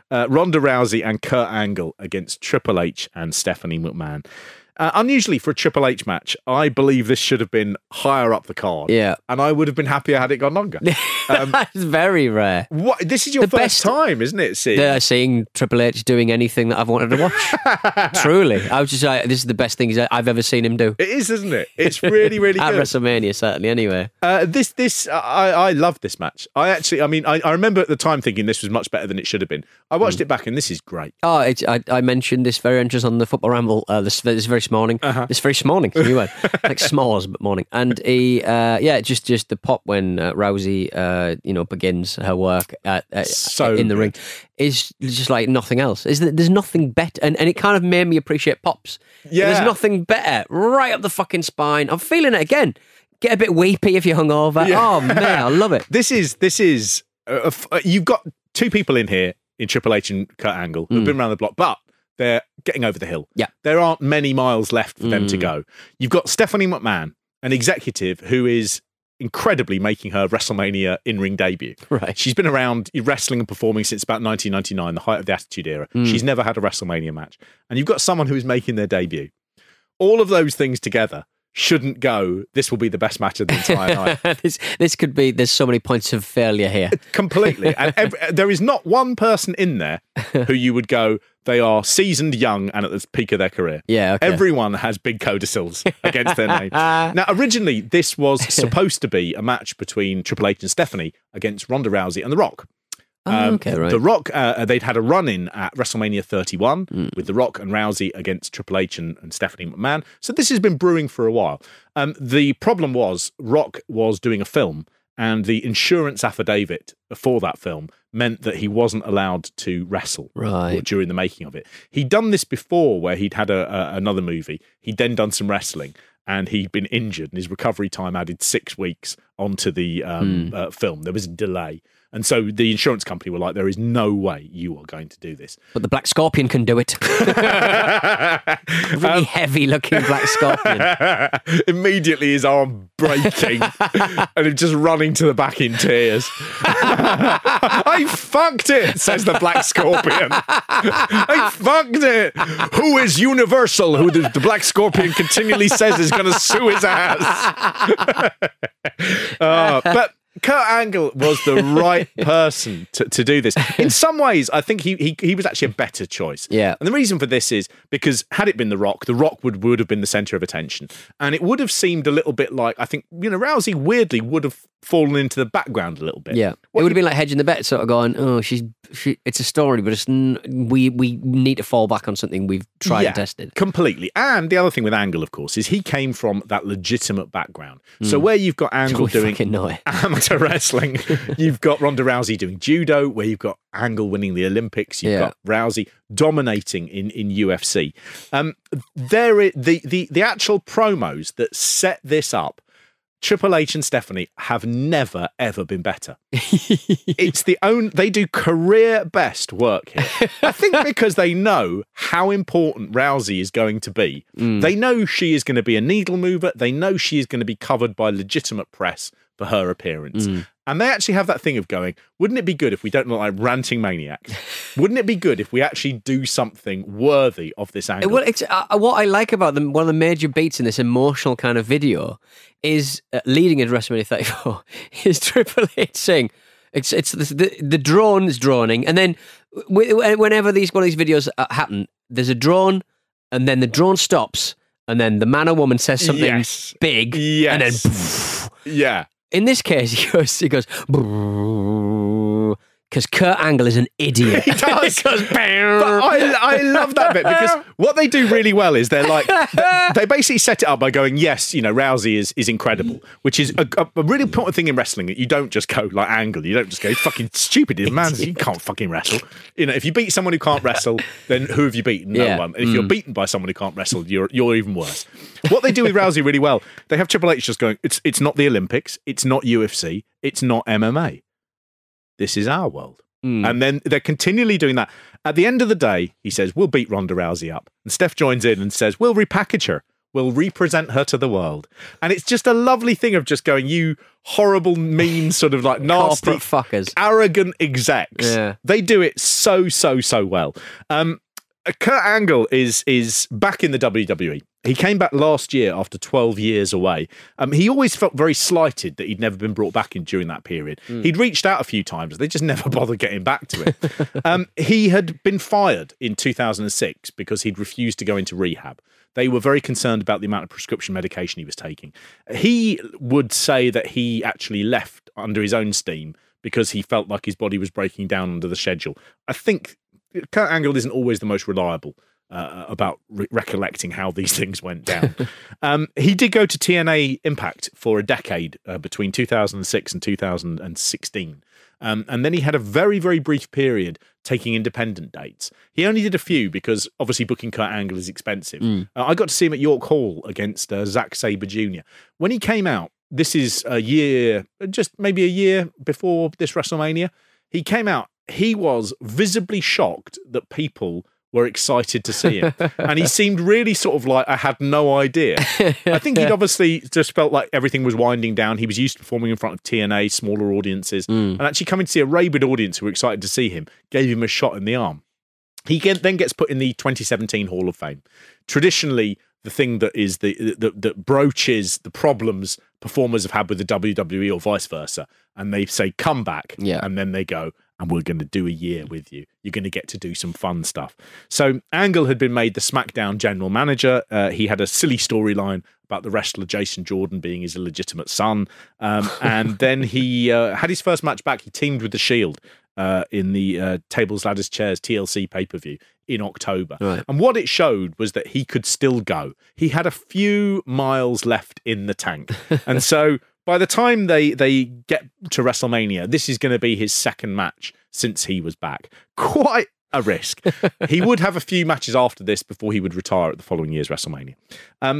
Uh, Ronda Rousey and Kurt Angle against Triple H and Stephanie McMahon. Uh, unusually for a Triple H match, I believe this should have been higher up the card. Yeah. And I would have been happier had it gone longer. Um, That's very rare. What? This is your The first best- time, isn't it, seeing? They're seeing Triple H doing anything that I've wanted to watch. Truly. I was just like, this is the best thing I've ever seen him do. It is, isn't it? It's really, really At good. WrestleMania, certainly, anyway. Uh, this, this, I, I love this match. I actually, I mean, I, I remember at the time thinking this was much better than it should have been. I watched Mm. it back and this is great. Oh, it, I, I mentioned this very entrance on the Football Ramble uh, this, this very morning. Uh-huh. This very morning, you went like s'mores, but morning. And he, uh, yeah, just just the pop when uh, Rousey, uh, you know, begins her work at, at, So in the good. ring is just like nothing else. Is that there's nothing better, and, and it kind of made me appreciate pops. Yeah. There's nothing better, right up the fucking spine. I'm feeling it again. Get a bit weepy if you're hungover. Yeah. Oh man, I love it. This is, this is, uh, a f- uh, you've got two people in here in Triple H and Kurt Angle who've Mm. been around the block, but they're getting over the hill. Yeah. There aren't many miles left for them to Mm. go. You've got Stephanie McMahon, an executive who is incredibly making her WrestleMania in-ring debut. Right. She's been around wrestling and performing since about nineteen ninety-nine, the height of the Attitude Era. Mm. She's never had a WrestleMania match. And you've got someone who is making their debut. All of those things together shouldn't go, this will be the best match of the entire night. this this could be. There's so many points of failure here. Completely. And every, there is not one person in there who you would go, they are seasoned, young, and at the peak of their career. Yeah, okay. Everyone has big codicils against their name. Now, originally, this was supposed to be a match between Triple H and Stephanie against Ronda Rousey and The Rock. Oh, okay, right. The Rock, uh, they'd had a run-in at WrestleMania thirty-one Mm. with The Rock and Rousey against Triple H and, and Stephanie McMahon. So this has been brewing for a while. Um, the problem was Rock was doing a film, and the insurance affidavit for that film meant that he wasn't allowed to wrestle Right. during the making of it. He'd done this before where he'd had a, a, another movie. He'd then done some wrestling, and he'd been injured, and his recovery time added six weeks onto the um, Hmm. uh, film. There was a delay. And so the insurance company were like, there is no way you are going to do this. But the Black Scorpion can do it. Really heavy looking Black Scorpion. Immediately his arm breaking and him just running to the back in tears. I fucked it, says the Black Scorpion. I fucked it. Who is Universal, who the, the Black Scorpion continually says is going to sue his ass. uh, but Kurt Angle was the right person to, to do this. In some ways, I think he, he he was actually a better choice. Yeah. And the reason for this is because had it been The Rock, The Rock would, would have been the centre of attention. And it would have seemed a little bit like, I think, you know, Rousey weirdly would have fallen into the background a little bit. Yeah, What it would you- have been like hedging the bet, sort of going, "Oh, she's she, it's a story, but it's n- we we need to fall back on something we've tried Yeah, and tested." completely. And the other thing with Angle, of course, is he came from that legitimate background. So Mm. where you've got Angle We doing fucking know it. amateur wrestling, you've got Ronda Rousey doing judo, where you've got Angle winning the Olympics, you've Yeah. got Rousey dominating in, in U F C. Um, there, i- the the the actual promos that set this up. Triple H and Stephanie have never ever been better. It's the own they do career best work here. I think because they know how important Rousey is going to be. Mm. They know she is going to be a needle mover. They know she is going to be covered by legitimate press for her appearance. Mm. And they actually have that thing of going, wouldn't it be good if we don't look like ranting maniacs? Wouldn't it be good if we actually do something worthy of this angle? Well, it's uh, what I like about them. One of the major beats in this emotional kind of video is uh, leading into WrestleMania thirty-four is Triple H saying, "It's it's the the, the drone is droning," and then w- whenever these one of these videos uh, happen, there's a drone, and then the drone stops, and then the man or woman says something Yes. big, Yes. and then poof. Yeah. In this case, he goes, he goes, because Kurt Angle is an idiot. He does. He goes, But I, I love that bit because what they do really well is they're like, they, they basically set it up by going, yes, you know, Rousey is, is incredible, which is a, a, a really important thing in wrestling that you don't just go like Angle. You don't just go, he's fucking stupid. Man, you can't fucking wrestle. You know, if you beat someone who can't wrestle, then who have you beaten? No Yeah. one. And if you're Mm. beaten by someone who can't wrestle, you're you're even worse. What they do with Rousey really well, they have Triple H just going, it's it's not the Olympics, it's not U F C, it's not M M A. This is our world. Mm. And then they're continually doing that. At the end of the day, he says, we'll beat Ronda Rousey up. And Steph joins in and says, we'll repackage her. will represent her to the world. And it's just a lovely thing of just going, you horrible, mean, sort of like nasty, fuckers, arrogant execs. Yeah. They do it so, so, so well. Um, Kurt Angle is is back in the W W E. He came back last year after twelve years away. Um, he always felt very slighted that he'd never been brought back in during that period. Mm. He'd reached out a few times. They just never bothered getting back to it. um, he had been fired in two thousand six because he'd refused to go into rehab. They were very concerned about the amount of prescription medication he was taking. He would say that he actually left under his own steam because he felt like his body was breaking down under the schedule. I think Kurt Angle isn't always the most reliable uh, about re- recollecting how these things went down. um, he did go to T N A Impact for a decade uh, between two thousand six and two thousand sixteen. Um, and then he had a very, very brief period taking independent dates. He only did a few because obviously booking Kurt Angle is expensive. Mm. Uh, I got to see him at York Hall against uh, Zack Sabre Junior When he came out, this is a year, just maybe a year before this WrestleMania, he came out. He was visibly shocked that people were excited to see him. And he seemed really sort of like, I had no idea. I think he'd obviously just felt like everything was winding down. He was used to performing in front of T N A, smaller audiences. Mm. And actually coming to see a rabid audience who were excited to see him gave him a shot in the arm. He get, then gets put in the twenty seventeen Hall of Fame. Traditionally, the thing that is the, the that broaches the problems performers have had with the W W E or vice versa. And they say, come back. Yeah. And then they go, and we're going to do a year with you. You're going to get to do some fun stuff. So Angle had been made the SmackDown general manager. Uh, he had a silly storyline about the wrestler Jason Jordan being his illegitimate son. Um, and then he uh, had his first match back. He teamed with The Shield uh, in the uh, Tables, Ladders, Chairs T L C pay-per-view in October. Right. And what it showed was that he could still go. He had a few miles left in the tank. And so by the time they, they get to WrestleMania, this is going to be his second match since he was back. Quite a risk. He would have a few matches after this before he would retire at the following year's WrestleMania. Um,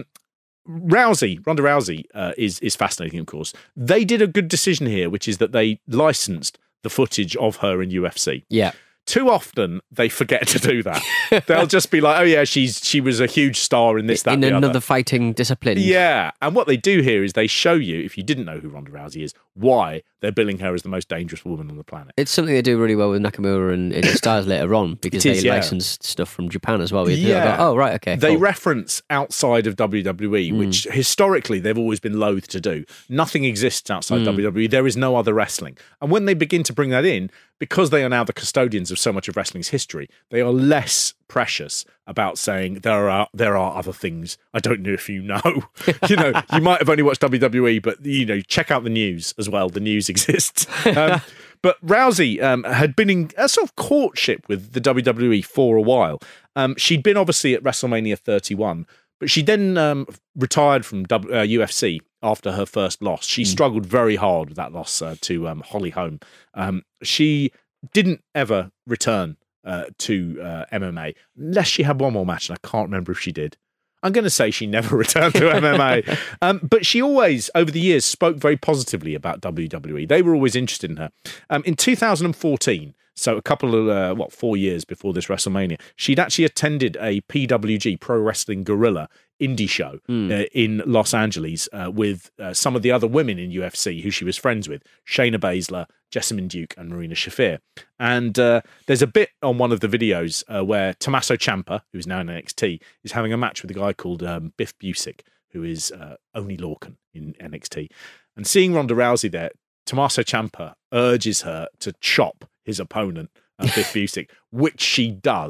Rousey, Ronda Rousey, uh, is is fascinating, of course. They did a good decision here, which is that they licensed the footage of her in U F C. Yeah. Too often they forget to do that. They'll just be like, "Oh yeah, she's she was a huge star in this, that, in the another other. fighting discipline." Yeah, and what they do here is they show you, if you didn't know who Ronda Rousey is, why they're billing her as the most dangerous woman on the planet. It's something they do really well with Nakamura and A J Styles later on because It is, they yeah. license stuff from Japan as well. You Yeah. go, oh right, okay. They cool. reference outside of W W E, Mm. which historically they've always been loath to do. Nothing exists outside Mm. W W E. There is no other wrestling. And when they begin to bring that in, because they are now the custodians of so much of wrestling's history, they are less precious about saying there are there are other things. I don't know if you know. you know, you might have only watched W W E, but you know, check out the news as well. The news exists. Um, but Rousey um, had been in a sort of courtship with the W W E for a while. Um, she'd been obviously at WrestleMania thirty-one, but she then um, retired from w- uh, U F C after her first loss. She mm. struggled very hard with that loss uh, to um, Holly Holm. Um, she didn't ever return uh, to uh, M M A unless she had one more match, and I can't remember if she did. I'm going to say she never returned to M M A. Um, but she always, over the years, spoke very positively about W W E. They were always interested in her. Um, in two thousand fourteen, so a couple of, uh, what, four years before this WrestleMania, she'd actually attended a P W G, Pro Wrestling Guerrilla, indie show mm. uh, in Los Angeles uh, with uh, some of the other women in U F C who she was friends with, Shayna Baszler, Jessamine Duke, and Marina Shafir. And uh, there's a bit on one of the videos uh, where Tommaso Ciampa, who's now in N X T, is having a match with a guy called um, Biff Busick, who is uh, Oni Lorcan in N X T. And seeing Ronda Rousey there, Tommaso Ciampa urges her to chop his opponent, uh, Biff Busick, which she does.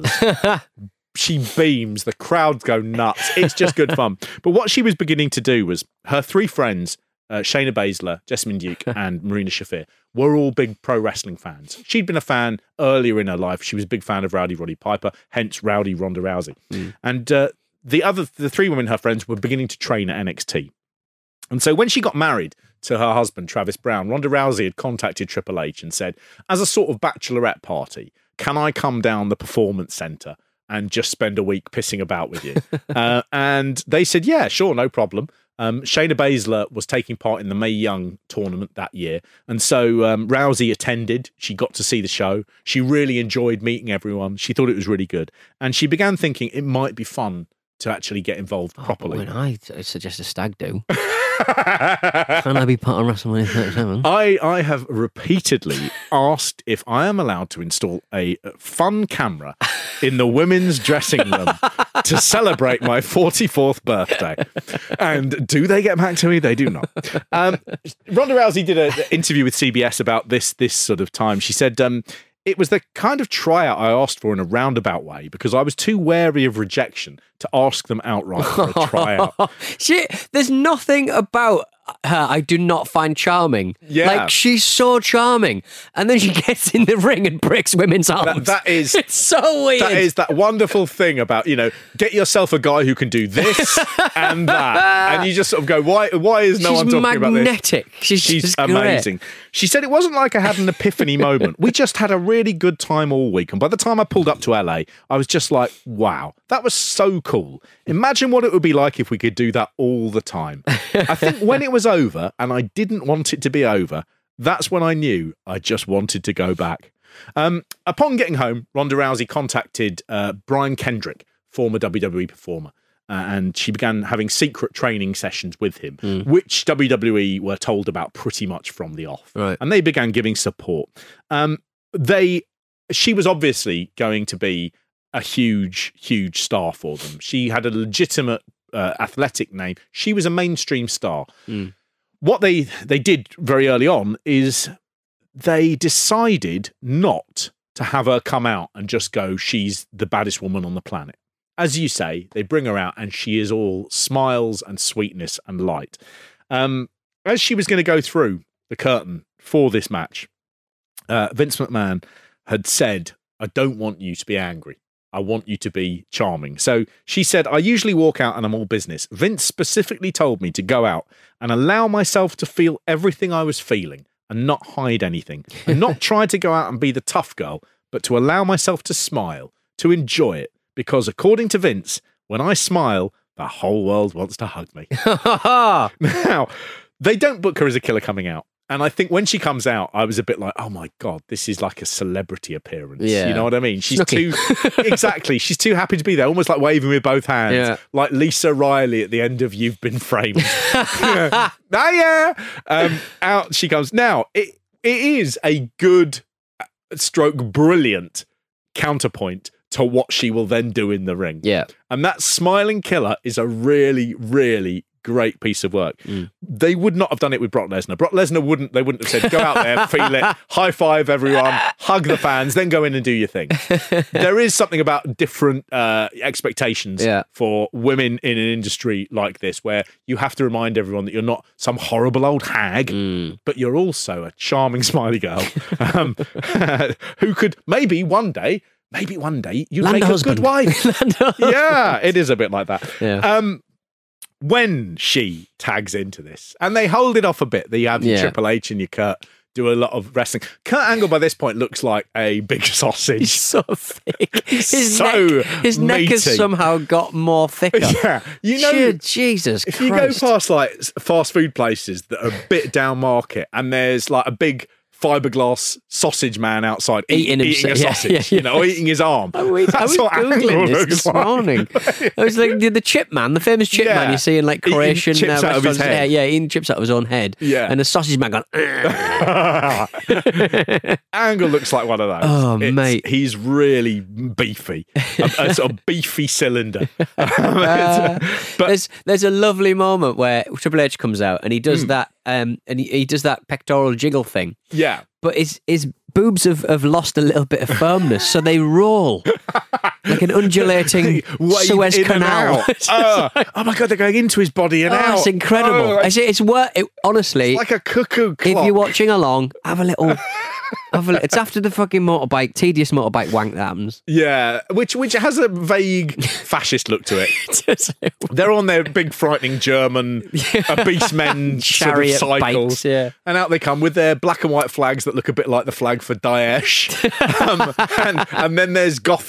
She beams, the crowds go nuts. It's just good fun. But what she was beginning to do was her three friends, uh, Shayna Baszler, Jessamine Duke, and Marina Shafir, were all big pro wrestling fans. She'd been a fan earlier in her life. She was a big fan of Rowdy Roddy Piper, hence Rowdy Ronda Rousey. Mm. And uh, the other, the three women, her friends, were beginning to train at N X T. And so when she got married to her husband, Travis Brown, Ronda Rousey had contacted Triple H and said, as a sort of bachelorette party, can I come down the Performance Center and just spend a week pissing about with you? uh, and they said, yeah, sure, no problem. Um, Shayna Baszler was taking part in the Mae Young tournament that year. And so um, Rousey attended. She got to see the show. She really enjoyed meeting everyone. She thought it was really good. And she began thinking it might be fun to actually get involved Oh, properly. When I suggest a stag do, can I be part of WrestleMania thirty-seven? I, I have repeatedly asked if I am allowed to install a fun camera in the women's dressing room to celebrate my forty-fourth birthday. And do they get back to me? They do not. Um, Ronda Rousey did an interview with C B S about this, this sort of time. She said, um, it was the kind of tryout I asked for in a roundabout way because I was too wary of rejection to ask them outright for a tryout. She, there's nothing about her I do not find charming. Yeah. Like, she's so charming. And then she gets in the ring and breaks women's arms. That, that is... It's so weird. That is that wonderful thing about, you know, get yourself a guy who can do this and that. And you just sort of go, why Why is no she's one talking about this? magnetic. She's, She's just amazing. Great. She said it wasn't like I had an epiphany moment. We just had a really good time all week. And by the time I pulled up to L A, I was just like, wow, that was so cool. Imagine what it would be like if we could do that all the time. I think when it was over and I didn't want it to be over, that's when I knew I just wanted to go back. Um, upon getting home, Ronda Rousey contacted uh, Brian Kendrick, former W W E performer, uh, and she began having secret training sessions with him, mm. which W W E were told about pretty much from the off. Right. And they began giving support. Um, they, she was obviously going to be a huge, huge star for them. She had a legitimate uh, athletic name. She was a mainstream star. Mm. What they they did very early on is they decided not to have her come out and just go, she's the baddest woman on the planet. As you say, they bring her out and she is all smiles and sweetness and light. Um, as she was going to go through the curtain for this match, uh, Vince McMahon had said, I don't want you to be angry. I want you to be charming. So she said, I usually walk out and I'm all business. Vince specifically told me to go out and allow myself to feel everything I was feeling and not hide anything and not try to go out and be the tough girl, but to allow myself to smile, to enjoy it. Because according to Vince, when I smile, the whole world wants to hug me. Now, they don't book her as a killer coming out. And I think when she comes out, I was a bit like, oh my God, this is like a celebrity appearance. Yeah. You know what I mean? She's Snooky. too, exactly. She's too happy to be there, almost like waving with both hands. Yeah. Like Lisa Riley at the end of You've Been Framed. Ah, yeah. Um, out she comes. Now, it it is a good stroke, brilliant counterpoint to what she will then do in the ring. Yeah. And that smiling killer is a really, really great piece of work. Mm. They would not have done it with Brock Lesnar. Brock Lesnar wouldn't, they wouldn't have said, go out there, feel it, high five everyone, hug the fans, then go in and do your thing. There is something about different uh, expectations yeah. for women in an industry like this, where you have to remind everyone that you're not some horrible old hag, mm. but you're also a charming, smiley girl um, who could maybe one day Maybe one day you'd Land make husband. a good wife. Yeah, it is a bit like that. Yeah. Um, when she tags into this, and they hold it off a bit, you have your Yeah. Triple H and your Kurt do a lot of wrestling. Kurt Angle by this point looks like a big sausage. He's so thick. His so neck, his neck has meaty. somehow got more thicker. Yeah, you know, Gee, Jesus if Christ. you go past like fast food places that are a bit down market, and there's like a big fiberglass sausage man outside Eating eat, eating a himself. Yeah, sausage, yeah, you know, or eating his arm. I was, I was That's what Angle Googling this looks this like. morning. I was like, the, the chip man, the famous chip Yeah. man you see in like Eating Croatian chips uh, out of his restaurants. head. Yeah, yeah, eating chips out of his own head. Yeah. And the sausage man going, Angle looks like one of those. Oh, It's- mate. He's really beefy. a, a sort of beefy cylinder. Uh, but there's there's a lovely moment where Triple H comes out and he does Mm. that um and he, he does that pectoral jiggle thing, yeah. but his his boobs have, have lost a little bit of firmness, so they roll like an undulating Wave Suez in and Canal. out. Oh, oh my God, they're going into his body and Oh, out. it's incredible. Oh, like, it's it's wor- it, honestly, like a cuckoo clock. if you're watching along, have a little. have a, li- it's after the fucking motorbike, tedious motorbike wank that happens. Yeah, which which has a vague fascist look to it. They're on their big frightening German obese men Chariot sort of cycles, bikes, yeah. and out they come with their black and white flags that look a bit like the flag for Daesh, um, and, and then there's gothic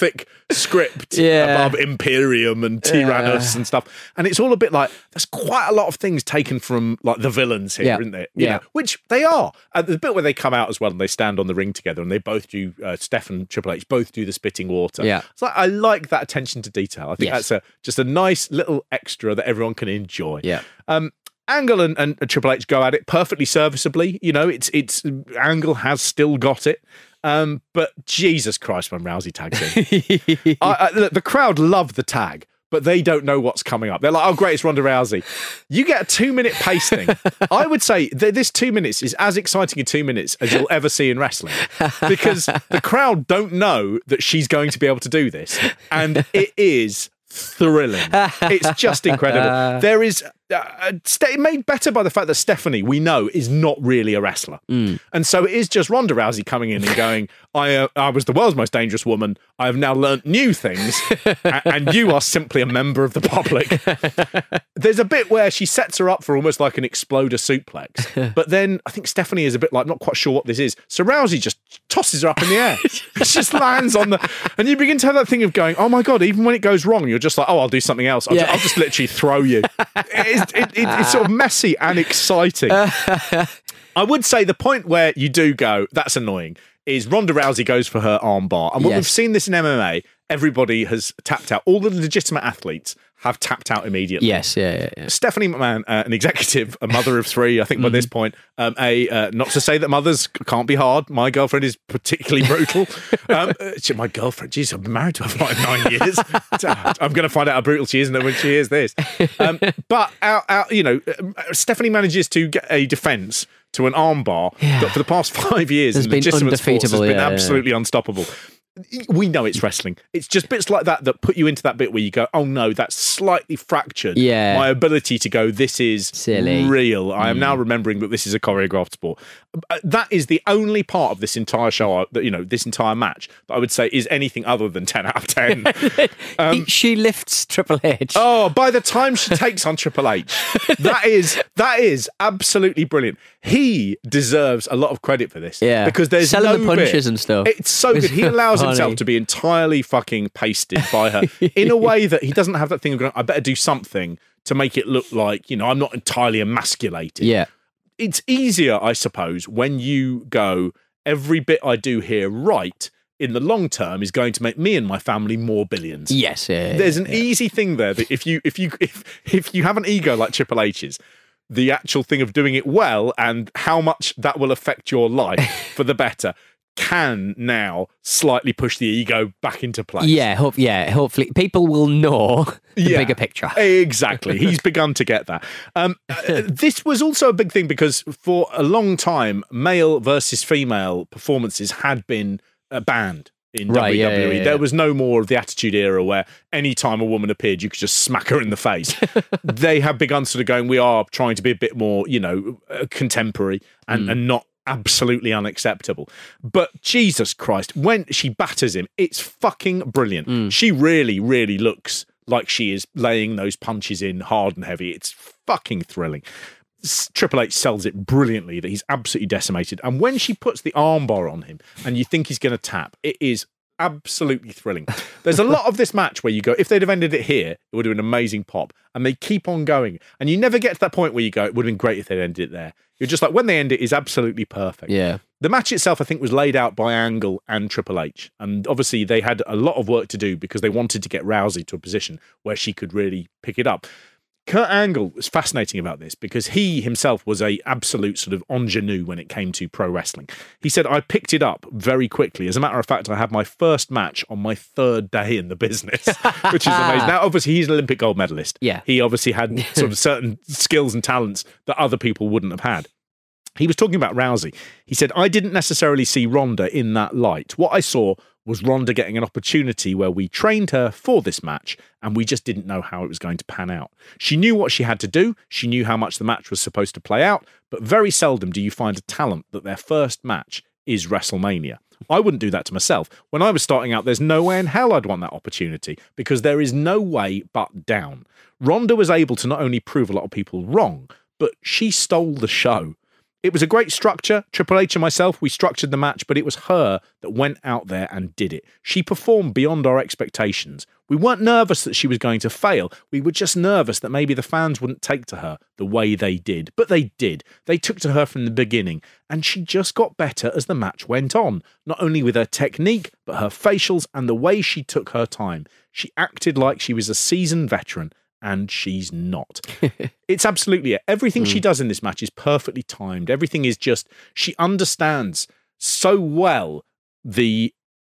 script Yeah. above Imperium and Tyrannus Yeah. and stuff. And it's all a bit like, there's quite a lot of things taken from like the villains here, Yeah. isn't there? You Yeah. know, which they are. And there's a bit where they come out as well and they stand on the ring together and they both do, uh, Steph and Triple H both do the spitting water. Yeah. It's like, I like that attention to detail. I think Yes. that's a just a nice little extra that everyone can enjoy. Yeah. Um, Angle and, and Triple H go at it perfectly serviceably. You know, it's it's Angle has still got it. Um, but Jesus Christ, when Rousey tags in, I, I, the, the crowd love the tag, but they don't know what's coming up. They're like, "Oh, great, it's Ronda Rousey." You get a two-minute pasting. I would say that this two minutes is as exciting a two minutes as you'll ever see in wrestling, because the crowd don't know that she's going to be able to do this, and it is thrilling. It's just incredible. There is uh, st- made better by the fact that Stephanie, we know, is not really a wrestler, Mm. and so it is just Ronda Rousey coming in and going, "I uh, I was the world's most dangerous woman. I have now learnt new things, a- and you are simply a member of the public." There's a bit where she sets her up for almost like an exploder suplex, but then I think Stephanie is a bit like not quite sure what this is, so Rousey just tosses her up in the air. It just lands on the, and you begin to have that thing of going, "Oh my god!" Even when it goes wrong, you're just like, "Oh, I'll do something else. I'll, Yeah. ju- I'll just literally throw you." It's, it, it, it's sort of messy and exciting. I would say the point where you do go, that's annoying, is Ronda Rousey goes for her armbar. And when Yes. we've seen this in M M A, everybody has tapped out. All the legitimate athletes have tapped out immediately. Yes, yeah, yeah, yeah. Stephanie McMahon, uh, an executive, a mother of three, I think by this point, um, a uh, not to say that mothers c- can't be hard. My girlfriend is particularly brutal. um, uh, she- my girlfriend, geez, I've been married to her for like nine years. I'm going to find out how brutal she is when she hears this. Um, but our, our, you know, uh, Stephanie manages to get a defence to an armbar that for the past five years Has in been legitimate sports has undefeatable, been yeah, yeah. absolutely unstoppable. We know it's wrestling. It's just bits like that that put you into that bit where you go, "Oh no, that's slightly fractured Yeah. my ability to go, this is Silly. real. I am now remembering that this is a choreographed sport." Uh, That is the only part of this entire show, that you know, this entire match, that I would say is anything other than ten out of ten. Um, she lifts Triple H. Oh, by the time she takes on Triple H, that is that is absolutely brilliant. He deserves a lot of credit for this. Yeah. Because there's Selling no the punches bit- and stuff. It's so good. He allows Funny. himself to be entirely fucking pasted by her in a way that he doesn't have that thing of going, "I better do something to make it look like, you know, I'm not entirely emasculated." Yeah. It's easier, I suppose, when you go, every bit I do here right in the long term is going to make me and my family more billions. Yes, yeah, yeah, There's an yeah. easy thing there that if you if you if if you have an ego like Triple H's, the actual thing of doing it well and how much that will affect your life for the better can now slightly push the ego back into place. Yeah, hope, yeah. Hopefully, people will know the Yeah. bigger picture. Exactly. He's begun to get that. Um, uh, this was also a big thing because for a long time, male versus female performances had been uh, banned in Right, W W E. yeah, yeah, yeah. There was no more of the Attitude Era where any time a woman appeared, you could just smack her in the face. They have begun sort of going, we are trying to be a bit more, you know, uh, contemporary and, Mm. and not absolutely unacceptable. But Jesus Christ, when she batters him, it's fucking brilliant. Mm. She really, really looks like she is laying those punches in hard and heavy. It's fucking thrilling. S- Triple H sells it brilliantly that he's absolutely decimated. And when she puts the armbar on him and you think he's going to tap, it is absolutely thrilling. There's a lot of this match where you go, if they'd have ended it here, it would have been an amazing pop. And they keep on going. And you never get to that point where you go, it would have been great if they'd ended it there. You're just like, when they end it is absolutely perfect. Yeah. The match itself, I think, was laid out by Angle and Triple H. And obviously they had a lot of work to do because they wanted to get Rousey to a position where she could really pick it up. Kurt Angle was fascinating about this because he himself was a absolute sort of ingenue when it came to pro wrestling. He said, I picked it up very quickly. As a matter of fact, I had my first match on my third day in the business, which is amazing. Now, obviously, he's an Olympic gold medalist. Yeah. He obviously had sort of certain skills and talents that other people wouldn't have had. He was talking about Rousey. He said, I didn't necessarily see Ronda in that light. What I saw was Ronda getting an opportunity where we trained her for this match and we just didn't know how it was going to pan out. She knew what she had to do. She knew how much the match was supposed to play out, but very seldom do you find a talent that their first match is WrestleMania. I wouldn't do that to myself. When I was starting out, there's no way in hell I'd want that opportunity because there is no way but down. Ronda was able to not only prove a lot of people wrong, but she stole the show. It was a great structure. Triple H and myself, we structured the match, but it was her that went out there and did it. She performed beyond our expectations. We weren't nervous that she was going to fail. We were just nervous that maybe the fans wouldn't take to her the way they did. But they did. They took to her from the beginning, and she just got better as the match went on. Not only with her technique, but her facials and the way she took her time. She acted like she was a seasoned veteran, and she's not. It's absolutely it. Everything mm. she does in this match is perfectly timed. Everything is just, she understands so well the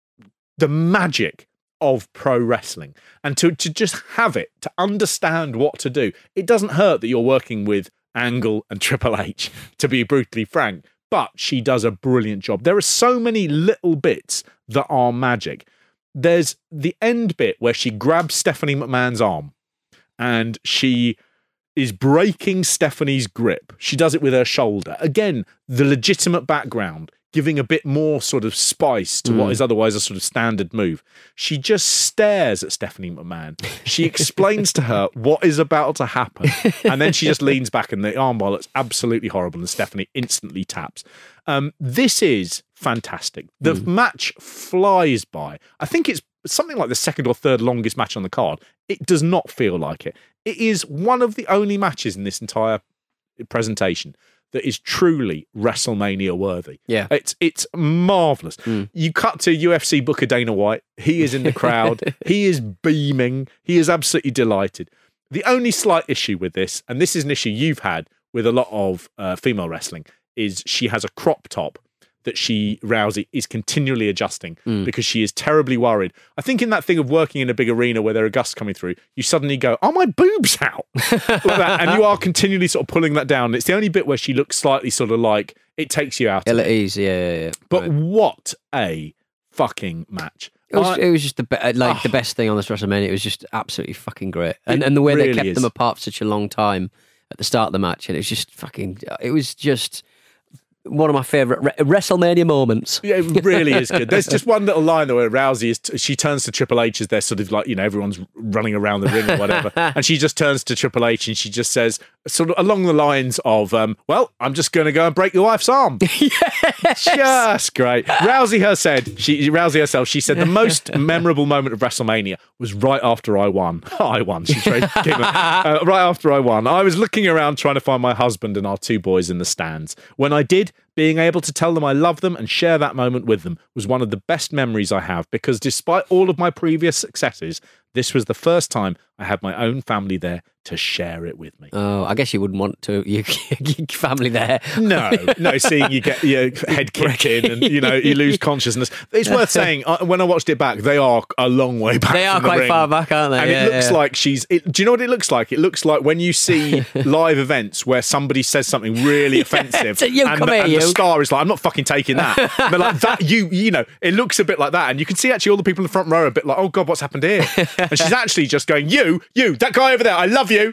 the magic of pro wrestling. And to, to just have it, to understand what to do. It doesn't hurt that you're working with Angle and Triple H, to be brutally frank, but she does a brilliant job. There are so many little bits that are magic. There's the end bit where she grabs Stephanie McMahon's arm, and she is breaking Stephanie's grip. She does it with her shoulder. Again, the legitimate background, giving a bit more sort of spice to mm. what is otherwise a sort of standard move. She just stares at Stephanie McMahon. She explains to her what is about to happen. And then she just leans back and the armbar looks absolutely horrible and Stephanie instantly taps. Um, this is fantastic. The mm. match flies by. I think it's something like the second or third longest match on the card. It does not feel like it. It is one of the only matches in this entire presentation that is truly WrestleMania worthy. Yeah. It's it's marvellous. Mm. You cut to U F C Booker Dana White. He is in the crowd. He is beaming. He is absolutely delighted. The only slight issue with this, and this is an issue you've had with a lot of uh, female wrestling, is she has a crop top that she, Rousey, is continually adjusting mm. because she is terribly worried. I think in that thing of working in a big arena where there are gusts coming through, you suddenly go, are my boobs out? Like that, and you are continually sort of pulling that down. It's the only bit where she looks slightly sort of like, it takes you out. Ill at ease, yeah, yeah, yeah. But right. what a fucking match. It was, I, it was just the be- like oh, the best thing on this WrestleMania. It was just absolutely fucking great. And, and the way really they kept is. them apart for such a long time at the start of the match. And it was just fucking, it was just one of my favourite re- WrestleMania moments. Yeah, it really is good. There's just one little line though where Rousey is, t- she turns to Triple H as they're sort of like, you know, everyone's running around the ring or whatever. And she just turns to Triple H and she just says, sort of along the lines of, um, well, I'm just going to go and break your wife's arm. Yes! Just great. Rousey her said, she, Rousey herself, she said the most memorable moment of WrestleMania was right after I won. I won. She's very uh, right after I won. I was looking around trying to find my husband and our two boys in the stands. When I did, being able to tell them I love them and share that moment with them was one of the best memories I have, because despite all of my previous successes, this was the first time I had my own family there to share it with me. Oh, I guess you wouldn't want to, your, your family there. No, no, seeing you get your head kicked in and, you know, you lose consciousness. It's worth saying, when I watched it back, they are a long way back. They are from the quite ring. far back, aren't they? And yeah, it looks yeah. like she's, it, do you know what it looks like? It looks like when you see live events where somebody says something really offensive yeah, you, and, come the, here, and you. the star is like, I'm not fucking taking that. But like that, you, you know, it looks a bit like that. And you can see actually all the people in the front row are a bit like, oh God, what's happened here? And she's actually just going, you, you, that guy over there, I love you.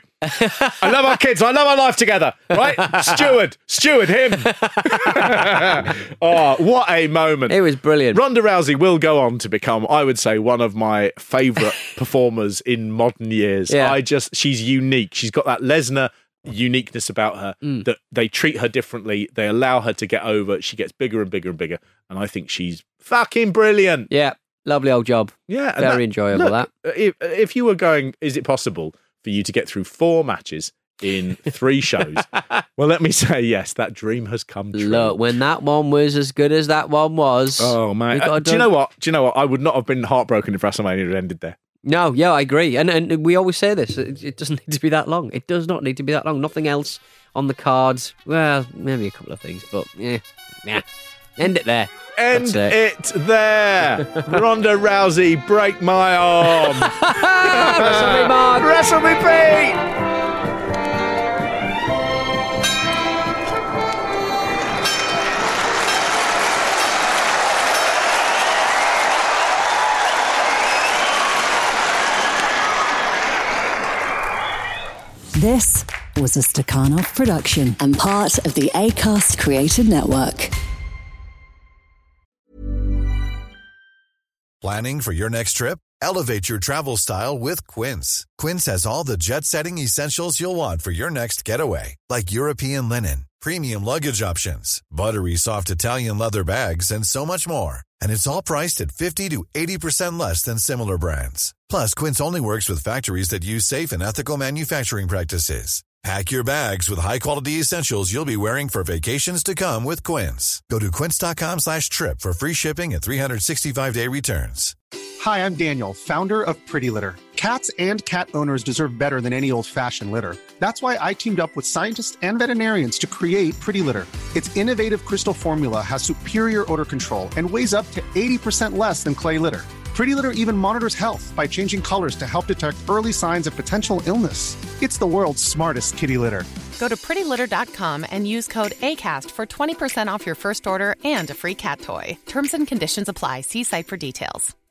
I love our kids. I love our life together. Right? Steward. Steward, him. Oh, what a moment. It was brilliant. Ronda Rousey will go on to become, I would say, one of my favourite performers in modern years. Yeah. I just, she's unique. She's got that Lesnar uniqueness about her Mm. that they treat her differently. They allow her to get over. She gets bigger and bigger and bigger. And I think she's fucking brilliant. Yeah. Lovely old job. Yeah. and Very enjoyable, look, If, if you were going, is it possible for you to get through four matches in three shows? Well, let me say yes, that dream has come true. Look, when that one was as good as that one was. Oh, man. Uh, do you know what? Do you know what? I would not have been heartbroken if WrestleMania had ended there. No, yeah, I agree. And and we always say this, it, it doesn't need to be that long. It does not need to be that long. Nothing else on the cards. Well, maybe a couple of things, but yeah, yeah. End it there. End That's it. it there. Ronda Rousey, break my arm. Wrestle me, Mark. Wrestle me, Pete. This was a Stakhanov production and part of the Acast Creative Network. Planning for your next trip? Elevate your travel style with Quince. Quince has all the jet-setting essentials you'll want for your next getaway, like European linen, premium luggage options, buttery soft Italian leather bags, and so much more. And it's all priced at fifty to eighty percent less than similar brands. Plus, Quince only works with factories that use safe and ethical manufacturing practices. Pack your bags with high-quality essentials you'll be wearing for vacations to come with Quince. Go to quince.com slash trip for free shipping and three sixty-five day returns. Hi, I'm Daniel, founder of Pretty Litter. Cats and cat owners deserve better than any old-fashioned litter. That's why I teamed up with scientists and veterinarians to create Pretty Litter. Its innovative crystal formula has superior odor control and weighs up to eighty percent less than clay litter. Pretty Litter even monitors health by changing colors to help detect early signs of potential illness. It's the world's smartest kitty litter. Go to pretty litter dot com and use code ACAST for twenty percent off your first order and a free cat toy. Terms and conditions apply. See site for details.